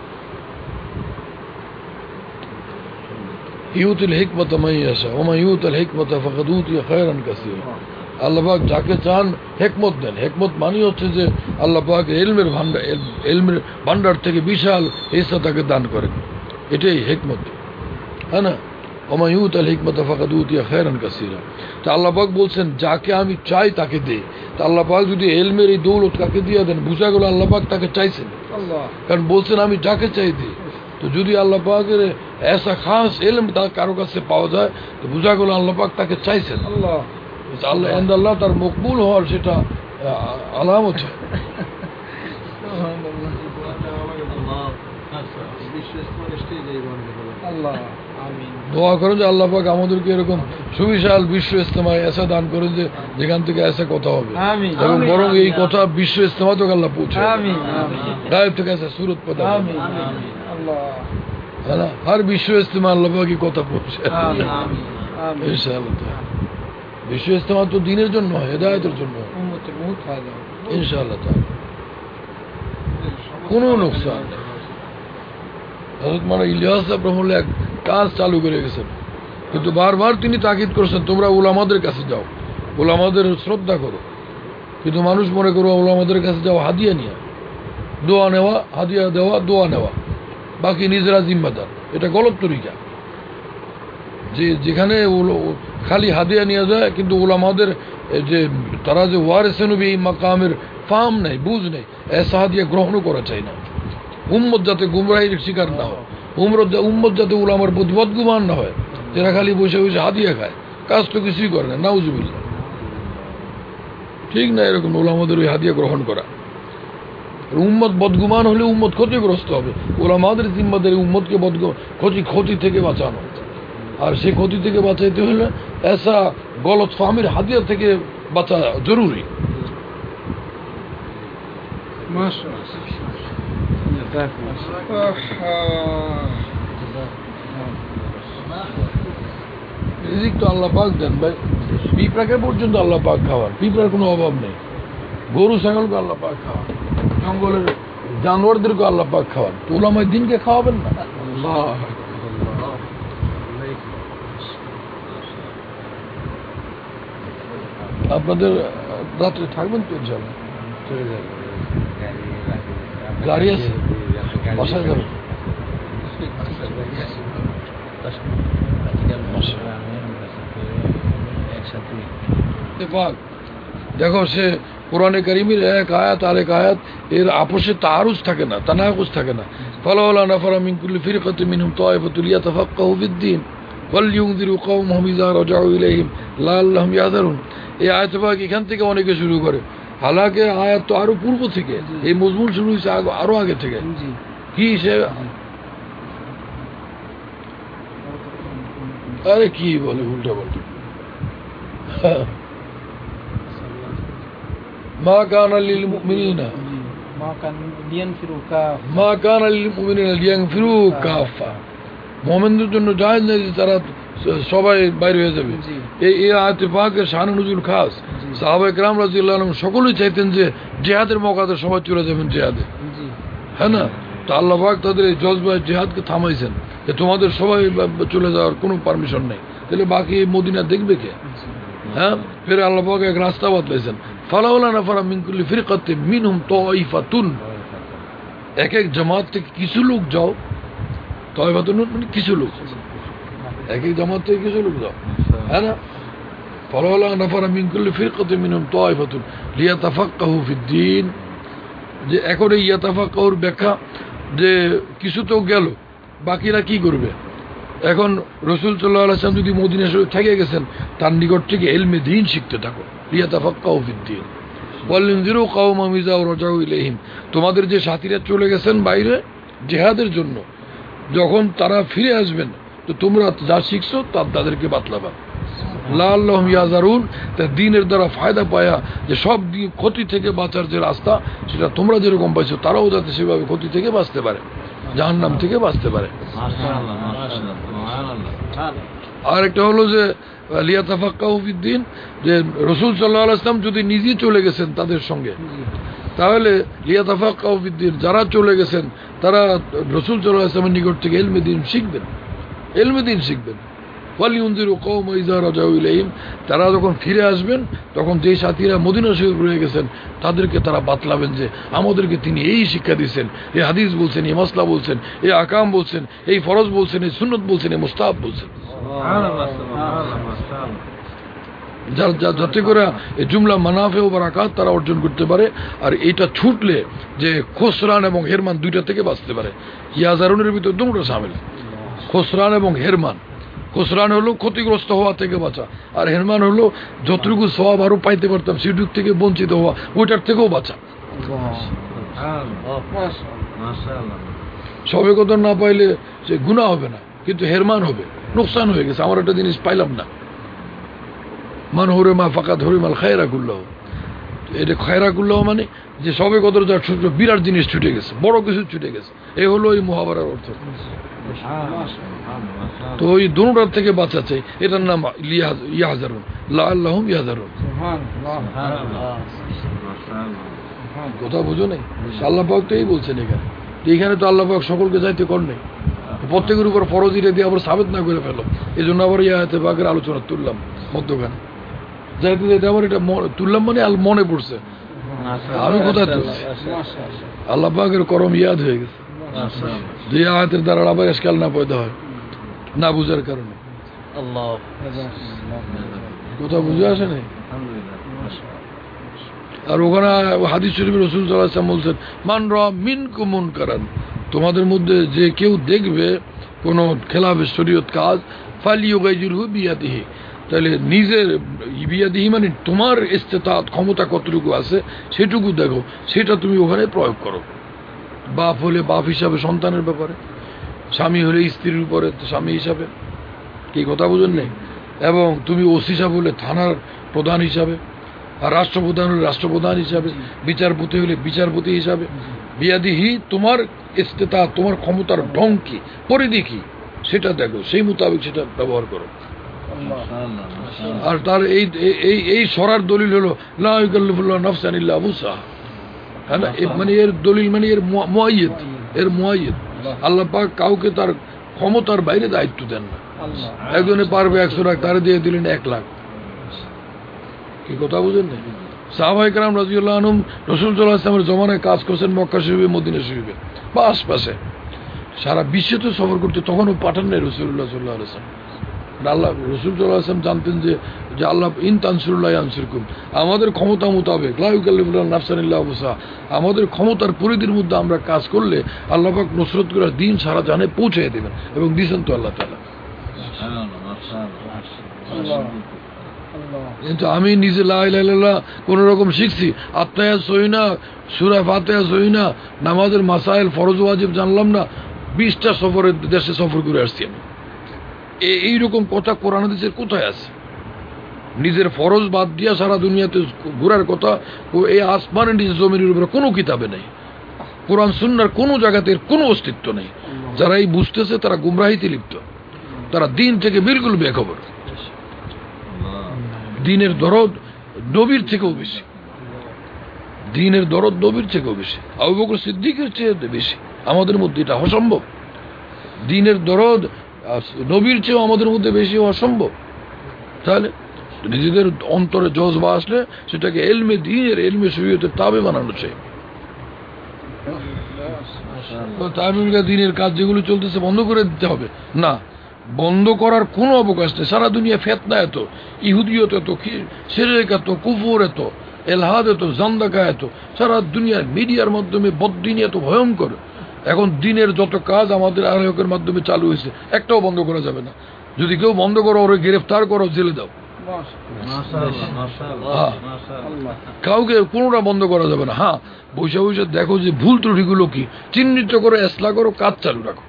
ইউতিল হিকমত মান ইয়াশা ওয়া মান ইউতিল হিকমত ফাকাদ উতিয়া খায়রান কাসীরা। আল্লাহ পাক যাকে চান হিকমত দেন। হিকমত মানে হচ্ছে যে আল্লাহ পাক ইলমের ভান্ডার, ইলমের ভান্ডার থেকে বিশাল হিস্সা তাকে দান করেন, এটাই হিকমত, হ্যাঁ না? ওয়া মান ইউতিল হিকমত ফাকাদ উতিয়া খায়রান কাসীরা। তা আল্লাহ পাক বলছেন যাকে আমি চাই তাকে দেই। তা আল্লাহ পাক যদি ইলমের এই দৌলত কাকে দিয়ে দেন, বুঝা গেল আল্লাহ পাক তাকে চাইছেন, কারণ বলছেন আমি যাকে চাই দিই। তো যদি আল্লাহ পাকের ऐसा খাস ইলম তার কারো কাছে পাওয়া যায় তো বুঝা গেল আল্লাহ পাক তাকে চাইছেন। আল্লাহ আল্লাহ আল্লাহ তার মকবুল হওয়ার সেটা আলামত। আল্লাহ আমিন দোয়া করেন যে আল্লাহ পাক আমাদেরকে এরকম সুবিশাল বিশ্ব ইজতেমায় এসা দান করেন যে যেখান থেকে এসে কথা হবে আমিন এবং বরং এই কথা বিশ্ব ইজতেমা তো আল্লাহ পৌঁছে আমিন আমিন গায়েব থেকে এসে সুরত পদা আমিন আমিন আল্লাহ है ना हर विश्व इज्तिमा अल्लाह पाक की কথা পৌঁছে আমিন আমিন আমিন ইনশাআল্লাহ বিশ্ব ইজতেমা তো দ্বীনের জন্য হয় হেদায়েতের জন্য উম্মতের বহুত ফায়দা ইনশাআল্লাহ তাআলা কোনো নুকসান নেই হযরত মাওলানা ইলিয়াস সাহেব রহমাতুল্লাহ এক কাজ চালু করে গেছেন কিন্তু বারবার তিনি তাকিদ করেছেন তোমরা উলামাদের কাছে যাও উলামাদের শ্রদ্ধা করো কিন্তু মানুষ মনে করো উলামাদের কাছে যাও হাদিয়া নিয়ে দোয়া নেওয়া হাদিয়া দেওয়া দোয়া নেওয়া বাকি নিজেরা জিম্মাদার এটা গলত তরিকা যে যেখানে খালি হাদিয়া নিয়ে যায় কিন্তু উলামাদের যে তারা যে ওয়ারিসে নবী এই মাকামের ফাম নেই বুঝ নেই এসা হাদিয়া গ্রহণও করা চাই না উম্মত যাতে গুমরাহির শিকার না হয় উমরত উম্মত যাতে উলামার প্রতি বদগুমান না হয় যারা খালি বসে বসে হাদিয়া খায় কাজ তো কিছুই করে না নাউজুবিল্লাহ ঠিক না এরকম উলামাদের ওই হাদিয়া গ্রহণ করা উম্মত বদগুমান হলে উম্মত ক্ষতিগ্রস্ত হবে উলামাদের জিম্মাদারি উম্মতকে বদগুমান ক্ষতি ক্ষতি থেকে বাঁচানো আর সেই ক্ষতি থেকে বাঁচাইতে হলে এসা গলত ফাহমির হাদিয়া থেকে বাঁচা জরুরি রিজিক তো আল্লাহ পাক দেন ভাই পিঁপড়াকে পর্যন্ত আল্লাহ পাক খাওয়ান পিঁপড়ার কোনো অভাব নেই গরু ছাগলকে আল্লাহ পাক খাওয়ান জঙ্গলের জানোয়ারদেরকে আল্লাহ পাক খাওয়ান তো উলামায়ে দ্বীনকে খাওয়াবেন না আল্লাহ আপনাদের রাত্রে থাকবেন তো ইনশাআল্লাহ গাড়ি আছে বাসায় যাবেন দেখো সে কোরআনে কারীমের এক আয়াত আর এক আয়াত এর আপোষে তাআরুজ থাকে না তানাকুজ থাকে না ফালাউলা নাফারা মিন কুল্লি ফিরকাতিন মিনহুম তায়ফাতুন লিয়াতাফাক্কাহু ফিদ-দীন ওয়ালইউনযিরু কওমাহুম ইযা রাজাউ ইলাইহিম লাআল্লাহুম ইয়াহযারুন এই আয়াত পাক এখান থেকে অনেকে শুরু করে হালাকে আয়াত তো আরো পূর্ব থেকে এই মজমুন শুরু হয়েছে আরো আগে থেকে কি সে আরে কি বলে উল্টা পাল্টা মা কানা লিল মুমিনিনা মা কান লিয়ানফিরু কাফা মা কানা লিল মুমিনিনা লিয়ানফিরু কাফা মুমিনদের জন্য জায়েজ নেই যে তারা সবাই বাইরে হয়ে যাবে এই এই আয়াতে পাকের শান নুজুল খাস সাহাবায়ে কেরাম রাদিয়াল্লাহু আনহুম সকলেই চাইতেন যে জিহাদের মওকাতে সবাই চলে যাবেন জিহাদে হ্যাঁ না তো আল্লাহ পাক তাদের এই জজবায় জিহাদকে থামাইছেন যে তোমাদের সবাই চলে যাওয়ার কোনো পারমিশন নেই তাহলে বাকি মদিনা দেখবে কে হ্যাঁ ফের আল্লাহ পাক এক রাস্তা বাতলাইছেন ফালাউলা নাফারা মিন কুল্লি ফিরকাতিন মিনহুম তায়ফাতুন এক এক জামাত থেকে কিছু লোক যাও তায়ফাতুন মানে কিছু লোক এক এক জামাত থেকে কিছু লোক যাও হ্যাঁ না ফালাউলা নাফারা মিন কুল্লি ফিরকাতিন মিনহুম তায়ফাতুন লিয়াতাফাক্কাহু ফিদ-দীন যে এখন এই ইয়াতাফাক্কাহুর ব্যাখ্যা যে কিছু তো গেল বাকিরা কি করবে এখন রাসূল সাল্লাল্লাহু আলাইহি ওয়াসাল্লাম যদি মদিনা শরীফ থেকে গেছেন তার নিকট থেকে ইলমে দ্বীন শিখতে থাকো লিয়াতাফাক্কাহু ফিদ-দীন ওয়ালিনযিরু কওমাহুম ইযা রাজাউ ইলাইহিম তোমাদের যে সাথীরা চলে গেছেন বাইরে জিহাদের জন্য যখন তারা ফিরে আসবেন তো তোমরা যা শিখছো তা তাদেরকে বাতলাবা লাআল্লাহুম ইয়াহযারুন তা দ্বীনের দ্বারা ফায়দা পায়া যে সব দিক ক্ষতি থেকে বাঁচার যে রাস্তা সেটা তোমরা যেরকম পাইছো তারাও যাতে সেভাবে ক্ষতি থেকে বাঁচতে পারে জাহান্নাম থেকে বাঁচতে পারে আর একটা হলো যে লিয়াতাফাক্কাহু ফিদ-দীন যে রাসূল সাল্লাল্লাহু আলাইহি ওয়াসাল্লাম যদি নিজে চলে গেছেন তাদের সঙ্গে তাহলে লিয়াতাফাক্কাহু ফিদ-দীন যারা চলে গেছেন তারা রাসূল সাল্লাল্লাহু আলাইহি ওয়াসাল্লামের নিকট থেকে ইলমে দ্বীন শিখবেন ইলমে দ্বীন শিখবেন ওয়ালিউনযিরু কওমাহুম ইযা রাজাউ ইলাইহিম তারা যখন ফিরে আসবেন তখন যে সাথীরা মদিনা শরীফ রয়ে গেছেন তাদেরকে তারা বাতলাবেন যে আমাদেরকে তিনি এই শিক্ষা দিয়েছেন এই হাদিস বলছেন এই মাসলা বলছেন এই আকাম বলছেন এই ফরজ বলছেন এই সুন্নত বলছেন এই মুস্তাহাব বলছেন যাতে করে এই জুমলা মানাফে ও বারাকাত তারা অর্জন করতে পারে আর এইটা ছুটলে যে খোসরান এবং হেরমান দুইটা থেকে বাঁচতে পারে ইয়াজারুনের ভিতর দুটো শামিল খোসরান এবং হেরমান খোসরান হলো ক্ষতিগ্রস্ত হওয়া থেকে বাঁচা আর হেরমান হলো যতটুকু সওয়াব আরো পাইতে পারতাম সেটুক থেকে বঞ্চিত হওয়া ওইটার থেকেও বাঁচা সবে কদর না পাইলে সে গুনাহ হবে না কিন্তু হেরমান হবে, নোকসান হয়ে গেছে, আমার একটা জিনিস পাইলাম না। মান হরে মা ফাঁকা ধরে মাল খায়রা করল, এটা খায়রা করল মানে যে সবে কদর যা ছোট বিরাট জিনিস ছুটে গেছে, বড় কিছু ছুটে গেছে, এই হলো এই মহাভারতের অর্থ। তো ওই দুটার থেকে বাঁচা চাই, এটার নাম ইয়াহাজারুন, লা আল্লাহুম ইয়াহাজারুন। কথা বুঝো নাই? আল্লাহ পাক তো এই বলছেন এখানে, এইখানে তো আল্লাহ পাক সকলকে যাইতে কর নেই, প্রত্যেকের উপর ফরজ ইরে দিয়ে আবার সাবেত না করে ফেলো, এই জন্য আবার ইয়াতে পাকের আলোচনা তুললাম মধ্যখানে। যাইতে যাইতে আবার এটা তুললাম মানে আল মনে পড়ছে, আমি কোথায় তুলছি, আল্লাহ পাকের করম ইয়াদ হয়ে গেছে। দুই আয়াতের দ্বারা আবার এসকাল না পয়দা হয় না বুঝার কারণে। কথা বুঝে আসে নাই? আর ওখানে হাদিস শরীফে রাসূল সাল্লাল্লাহু আলাইহি ওয়াসাল্লাম বলছেন, মান রা মিনকুম মুনকারান, তোমাদের মধ্যে যে কেউ দেখবে কোন খেলাফে শরীয়ত কাজ, ফালিয়ুগাইয়িরহু বিয়াদিহি, তাহলে নিজের বিয়াদিহি মানে তোমার ইস্তেতাত ক্ষমতা কতটুকু আছে সেটুকু দেখো, সেটা তুমি ওখানে প্রয়োগ করো। বাপ হলে বাপ হিসাবে সন্তানের ব্যাপারে, স্বামী হলে স্ত্রীর উপরে স্বামী হিসাবে, কি কথা বুঝেন নেই? এবং তুমি ওসি সাহেব হলে থানার প্রধান হিসাবে, আর রাষ্ট্রপ্রধান হলে রাষ্ট্রপ্রধান হিসাবে, বিচারপতি হলে বিচারপতি হিসাবে। বিয়াদিহি তোমার ইস্তেতাত, তোমার ক্ষমতার ঢং কি, পরিধি কি, সেটা দেখো, সেই মোতাবেক সেটা ব্যবহার করো। আর তার এই এই এই সরার দলিল হলো লা ইউকাল্লিফুল্লাহু নাফসান ইল্লা উসআহা, হ্যাঁ না? মানে এর দলিল মানে এর মুআইয়িদ, এর মুআইয়িদ। আল্লাহ পাক কাউকে তার ক্ষমতার বাইরে দায়িত্ব দেন না। একজনে পারবে একশো লাখ, তারে দিয়ে দিলেন এক লাখ। কি কথা বুঝেন না? সাহাবায়ে কেরাম রাদিয়াল্লাহু আনহুম রাসূল সাল্লাল্লাহু আলাইহি ওয়াসাল্লামের জমানায় কাজ করছেন মক্কা শরীফে, মদিনা শরীফে বা আশপাশে, সারা বিশ্বে তো সফর করতে, তখনও পাঠান নাই রাসূলুল্লাহ সাল্লাল্লাহু আলাইহি ওয়াসাল্লাম। আল্লাহ রাসূল সাল্লাল্লাহু আলাইহি ওয়াসাল্লাম জানতেন যে যে আল্লাহ ইন তানসুরুল্লাহ ইয়ানসুরকুম, আমাদের ক্ষমতা মোতাবেক লা ইউকাল্লিফুল্লাহু নাফসান ইল্লা উসআহা, আমাদের ক্ষমতার পরিধির মধ্যে আমরা কাজ করলে আল্লাহ পাক নসরত করে দিন সারা জানে পৌঁছে দেবেন, এবং দিয়েছেন তো আল্লাহ তাআলা। কিন্তু আমি নিজে লা ইলাহা ইল্লাল্লাহ কোন রকম শিখছি, আত্মায়াত সহি না, সূরা ফাতিহা সহি না, নামাজের মাসাইল ফরজ ওয়াজিব জানলাম না, বিশটা সফরের দেশে সফর করে আসছি আমি। এইরকম কথা কোরআন হাদিসের কোথায় আছে? নিজের ফরজ বাদ দিয়া সারা দুনিয়াতে ঘোরার কথা এই আসমানের নিজ জমিনের উপরে কোনো কিতাবে নেই, কোরআন সুন্নাহর কোনো জায়গাতে কোনো অস্তিত্ব নেই। যারা এই বুঝতেছে তারা গুমরাহিতে লিপ্ত, তারা দিন থেকে বিলকুল বেখবর। দিনের দরদ নবীর থেকেও বেশি, দিনের দরদ নবীর থেকেও বেশি, আবু বকর সিদ্দিকের চেয়ে বেশি। আমাদের মধ্যে এটা অসম্ভব, দিনের দরদ নবীর চেয়েও আমাদের মধ্যে বেশি অসম্ভব। তাহলে নিজেদের অন্তরে জজবা আসলে সেটাকে এলমে দ্বীনের, এলমে শরীয়তের তাবে বানানো চাই। তামিলকা দিনের কাজ যেগুলো চলতেছে বন্ধ করে দিতে হবে না, বন্ধ করার কোনো অবকাশ নেই। সারা দুনিয়া ফেতনা এত, ইহুদিয়ত এত, শিরক এত, কুফর এত, এলহাদ এত, জান্দাকা এত, সারা দুনিয়ার মিডিয়ার মাধ্যমে বদ্দিনী এত ভয়ঙ্কর। এখন দিনের যত কাজ আমাদের আয়োগের মাধ্যমে চালু হয়েছে, একটাও বন্ধ করা যাবে না। যদি কেউ বন্ধ করো, ওরে গ্রেফতার করো, জেলে দাও। কাউকে কোনোটা বন্ধ করা যাবে না। হ্যাঁ, বৈশা বৈশা দেখো যে ভুল ত্রুটিগুলো কি, চিহ্নিত করো, এসলা করো, কাজ চালু রাখো।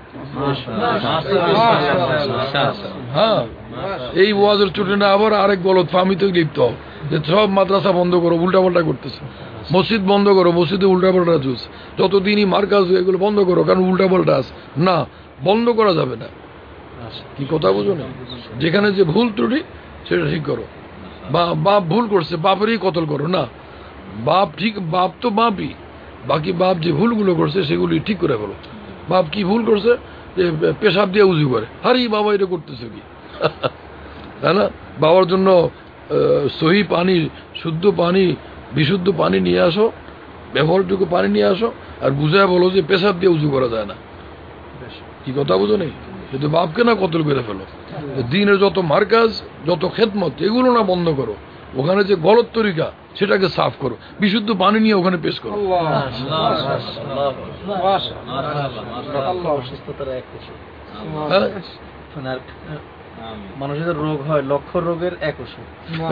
হ্যাঁ, এই ওয়াজের ছুটে না আবার আরেক গলত ফামিতে লিপ্ত হও যে সব মাদ্রাসা বন্ধ করো, উল্টা পাল্টা করতেছে, মসজিদ বন্ধ করো, মসজিদে উল্টা পাল্টা জুস, যতদিনই মার্কাজ এগুলো বন্ধ করো, কারণ উল্টা পাল্টা আছে। না, বন্ধ করা যাবে না। কি কথা বুঝো না? যেখানে যে ভুল ত্রুটি সেটা ঠিক করো। বা বাপ ভুল করছে, বাপেরই কতল করো না, বাপ ঠিক, বাপ তো বাপই, বাকি বাপ যে ভুলগুলো করছে সেগুলি ঠিক করে ফেলো। বাপ কি ভুল করছে, যে পেশাব দিয়ে উজু করে, হারি বাবা এটা করতেছে কি, তাই না? বাবার জন্য সহি পানি, শুদ্ধ পানি, বিশুদ্ধ পানি নিয়ে আসো, ব্যবহারযোগ্য পানি নিয়ে আসো, আর বুঝায় বলো যে পেশাব দিয়ে উজু করা যায় না। কি কথা বুঝো নেই? কিন্তু বাপকে না কতল করে ফেলো। দিনের যত মার্কাজ, যত খেদমত, এগুলো না বন্ধ করো, ওখানে যে গলত তরিকা সেটাকে সাফ করো, বিশুদ্ধ পানি নিয়ে ওখানে পেশ করো। মানুষের রোগ হয় লক্ষ রোগের এক ওষুধ।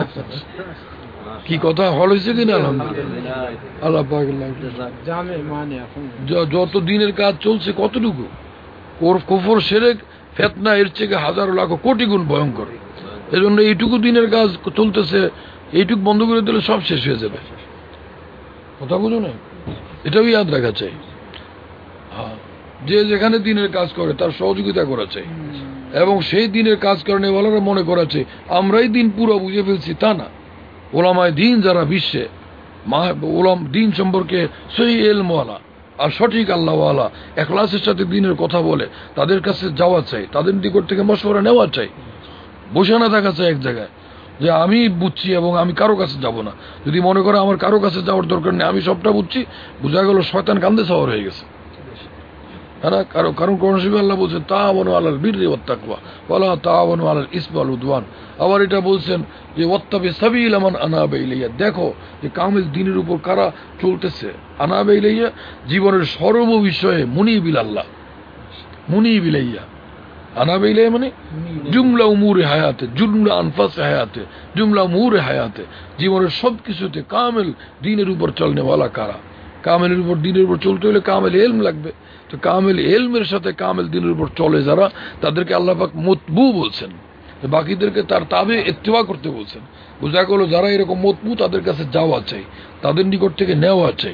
কি কথা হল হয়েছে কিনা? আল্লাহ পাক যত দিনের কাজ চলছে কতটুকু, ওর কুফর শিরক ফেতনা এর থেকে হাজারো লাখ কোটি গুণ ভয়ঙ্কর। এজন্য এইটুকু দিনের কাজ চলতেছে, এইটুকু বন্ধ করে দিলে সব শেষ হয়ে যাবে। কথা বুঝো না, এটাও ইয়াদ রাখা চাই। হ্যাঁ, যে যেখানে দিনের কাজ করে তার সহযোগিতা করা চাই, এবং সেই দিনের কাজ কারণে ওলারা মনে করা চাই আমরাই দিন পুরো বুঝে ফেলছি, তা না। ওলামায় দিন যারা বিশ্বে ওলাম দিন সম্পর্কে সহি এলমওয়ালা আর সঠিক আল্লাহওয়ালা এখলাসের সাথে দিনের কথা বলে, তাদের কাছে যাওয়া চাই, তাদের নিকট থেকে মশওয়ারা নেওয়া চাই। বসে না থাকা চাই এক জায়গায় যে আমি বুঝছি এবং আমি কারো কাছে যাব না। যদি মনে করে আমার কারো কাছে যাওয়ার দরকার নেই, আমি সবটা বুঝছি, বোঝা গেল শয়তান কান্দে সাওয়ার হয়ে গেছে। হ্যাঁ না, কারণ কারণ কোরআন শরীফে আল্লাহ বলছেন তাআওয়ানু আলাল বিররি ওয়াত তাকওয়া ওয়ালা তাআওয়ানু আলাল ইসমি ওয়াল উদওয়ান। আবার এটা বলছেন যে ওয়াত্তাবি সাবিলা মান আনাবা ইলাইয়া, দেখো যে কামিল দ্বীনের উপর কারা চলতেছে। আনাবা ইলাইয়া জীবনের সর্ব বিষয়ে মুনিব ইলাল্লাহ, মুনিব ইলাইয়া। আনাবা ইলাইয়া মানে জুমলা উমুরে হায়াতে, জুমলা আনফাসে হায়াতে, জুমলা উমুরে হায়াতে, জীবনের সব কিছুতে কামিল দ্বীনের উপর চলনেওয়ালা কারা। কামেলের উপর দিনের উপর চলতে হলে কামেল এলম লাগবে। তো কামেল এলমের সাথে কামেল দিনের উপর চলে যারা, তাদেরকে আল্লাহ পাক মতবু বলছেন, বাকিদেরকে তার তাবে ইত্তেবা করতে বলছেন। বোঝা গেল যারা এরকম মতবু, তাদের কাছে যাওয়া চাই, তাদের নিকট থেকে নেওয়া চাই।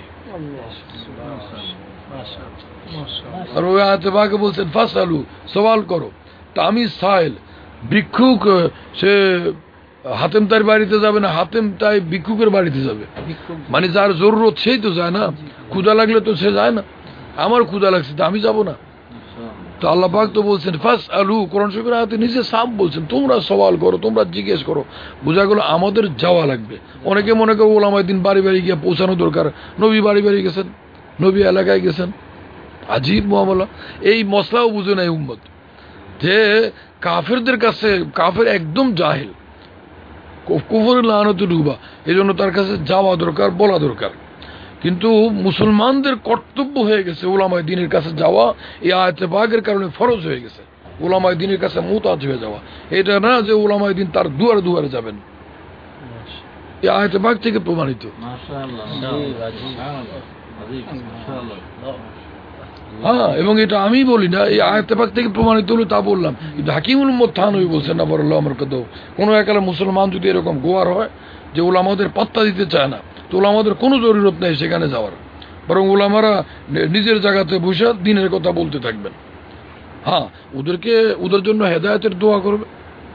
আর ওই আয়াতে পাকে বলছেন ফাসালু, সওয়াল করো। তা আমি সাইল ভিক্ষুক, সে হাতেম তার বাড়িতে যাবে না, হাতেম তাই ভিক্ষুকের বাড়িতে যাবে। মানে যার জরুরত সেই তো যায় না, ক্ষুধা লাগলে তো সে যায় না। আমার ক্ষুধা লাগছে তো আমি যাব না। তো আল্লাহ পাক তো বলছেন ফাস আলু, কোরআন শরীফের আয়াতে নিজে সাফ বলছেন তোমরা সওয়াল করো, তোমরা জিজ্ঞেস করো। বোঝা গেল আমাদের যাওয়া লাগবে। অনেকে মনে করো ওলামায়ে দিন বাড়ি বাড়ি গিয়ে পৌঁছানো দরকার। নবী বাড়ি বাড়ি গেছেন, নবী এলাকায় গেছেন, আজীব মুআমালা। এই মসলাও বুঝে নাই উম্মত যে কাফেরদের কাছে, কাফের একদম জাহিল, কুফর লানতে ডুবা, এই জন্য তার কাছে যাওয়া দরকার, বলা দরকার। কিন্তু মুসলমানদের কর্তব্য হয়ে গেছে উলামায়ে দ্বীনের কাছে যাওয়া। এই আয়াতে পাকের কারণে ফরজ হয়ে গেছে উলামায়ে দ্বীনের কাছে মুতাজ হয়ে যাওয়া। এটা না যে উলামায়ে দ্বীন তার দুয়ারে দুয়ারে যাবেন, এই আয়াতে পাক থেকে প্রমাণিত। হ্যাঁ, এবং এটা আমি বলি না, এই আয়াতে পাক থেকে প্রমাণিত হলো তা বললাম। কিন্তু হাকিমুল উম্মত থানভী বলছেন না বরল্লাহ আমার কথা, কোনো একালে মুসলমান যদি এরকম গোয়ার হয় যে উলামাদের পাত্তা দিতে চায় না, তো উলামাদের কোনো জরুরত নেই সেখানে যাওয়ার, বরং উলামারা নিজের জায়গাতে বসে দিনের কথা বলতে থাকবেন। হ্যাঁ, ওদেরকে ওদের জন্য হেদায়েতের দোয়া করবে।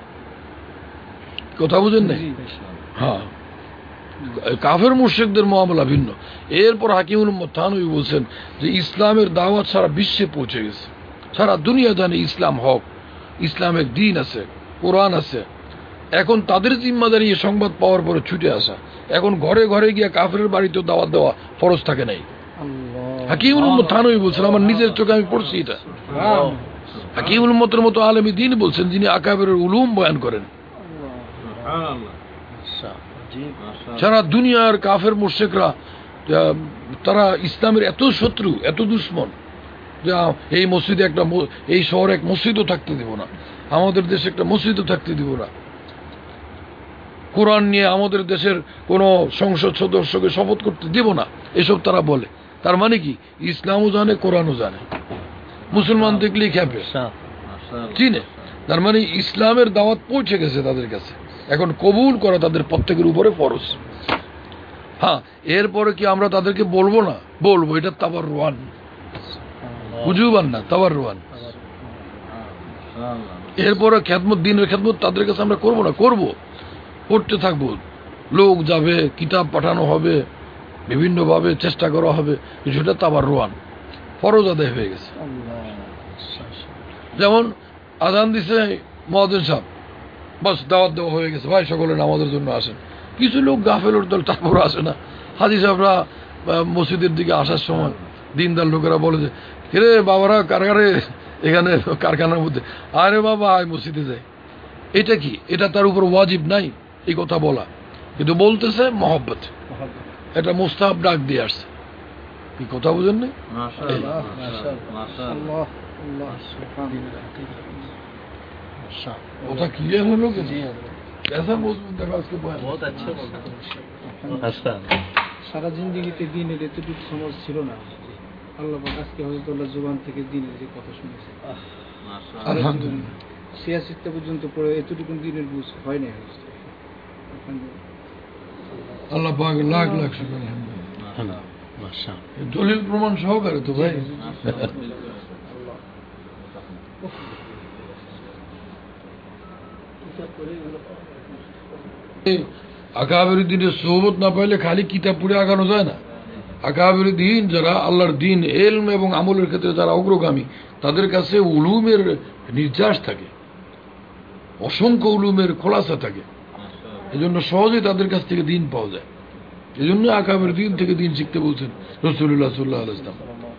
কথা বুঝেন নাই? হ্যাঁ, কাফের মুশরিকদের মুআমালা ভিন্ন। এরপর হাকিমুল উম্মত থানভী বলছেন যে ইসলামের দাওয়াত সারা বিশ্বে পৌঁছে গেছে, সারা দুনিয়া জানে ইসলাম হক, ইসলামের দিন আছে, কোরআন আছে। এখন তাদের জিম্মাদারি এই সংবাদ পাওয়ার পরে ছুটে আসা। এখন ঘরে ঘরে গিয়ে কাফেরের বাড়িতে দাওয়াত দেওয়া ফরজ থাকে নাই। হাকিমুল উম্মত থানভী বলছেন, আমার নিজের চোখে আমি পড়ছি এটা। হাকিমুল উম্মতের মতো আলেমী দ্বীন বলছেন, যিনি আকাবেরের উলুম বয়ান করেন। সারা দুনিয়ার কাফের মুশরিকরা তারা ইসলামের এত শত্রু, এত দুশ্মন, যা এই মসজিদে একটা, এই শহরে এক মসজিদও থাকতে দিব না, আমাদের দেশে একটা মসজিদও থাকতে দিব না, কোরআন নিয়ে আমাদের দেশের কোন সংসদ সদস্যকে শপথ করতে দিব না, এসব তারা বলে। তার মানে কি, ইসলামও জানে, কোরআনও জানে, মুসলমান দেখলেই খেপে, চিনে। তার মানে ইসলামের দাওয়াত পৌঁছে গেছে তাদের কাছে, এখন কবুল করা তাদের প্রত্যেকের উপরে ফরজ। হ্যাঁ, এরপরে কি আমরা তাদেরকে বলবো না? বলবো, এটা তাবাররুয়ান, বুঝুবান না, তাবাররুয়ান। এরপরে খেদমত, দিনের খেদমত তাদের কাছে আমরা করবো না, করবো, করতে থাকবো। লোক যাবে, কিতাব পাঠানো হবে, বিভিন্নভাবে চেষ্টা করা হবে, সেটা তাবাররুয়ান, ফরজ আদায় হয়ে গেছে। যেমন আজান দিছে মুয়াজ্জিন সাহেব, বাস দাওয়াত দেওয়া হয়ে গেছে, ভাই সকলে নামাজের জন্য আসেন। কিছু লোক গাফেলের দল তারপর আসে না। হাজী সাহেবরা মসজিদের দিকে আসার সময় দিনদার লোকেরা বলে যে, রে বাবারা কারখানে, এখানে কারখানার মধ্যে, আরে বাবা আয় মসজিদে যায়। এটা কি, এটা তার উপর ওয়াজিব নাই এই কথা বলা, কিন্তু বলতেছে মহব্বত, এটা মুস্তাহাব ডাক দিয়ে আসছে। কি কথা বুঝেন না? কথা ক্লিয়ার হলো কি? कैसा मौजूद देखा उसके बाद बहुत अच्छा बोलता है। সারা জিন্দেগিতে দিনের এতটুকু সমাজ ছিল না। আল্লাহ পাক আজকে হযরতুল্লাহ জুবান থেকে দিনের যে কথা শুনেছি মাশাআল্লাহ। আলহামদুলিল্লাহ। ছিয়াশিটা পর্যন্ত পড়ে এতটুকু দিনের বুঝ হয় না আল্লাহ পাক লাখ লাখ শুকর আলহামদুলিল্লাহ। মাশাআল্লাহ। এ দলিল প্রমাণ সহকারে তো ভাই। আকাবের দিনের সোহবত না পাইলে খালি কিতাব পড়ে আগানো যায় না। আকাবের দিন যারা আল্লাহর দিন এলম এবং আমলের ক্ষেত্রে যারা অগ্রগামী, তাদের কাছে উলুমের নির্যাস থাকে, অসংখ্য উলুমের খোলাসা থাকে। এজন্য সহজে তাদের কাছ থেকে দিন পাওয়া যায়। এজন্য আকাবের দিন থেকে দিন শিখতে বলছেন রাসূলুল্লাহ সাল্লাল্লাহু আলাইহি ওয়াসাল্লাম।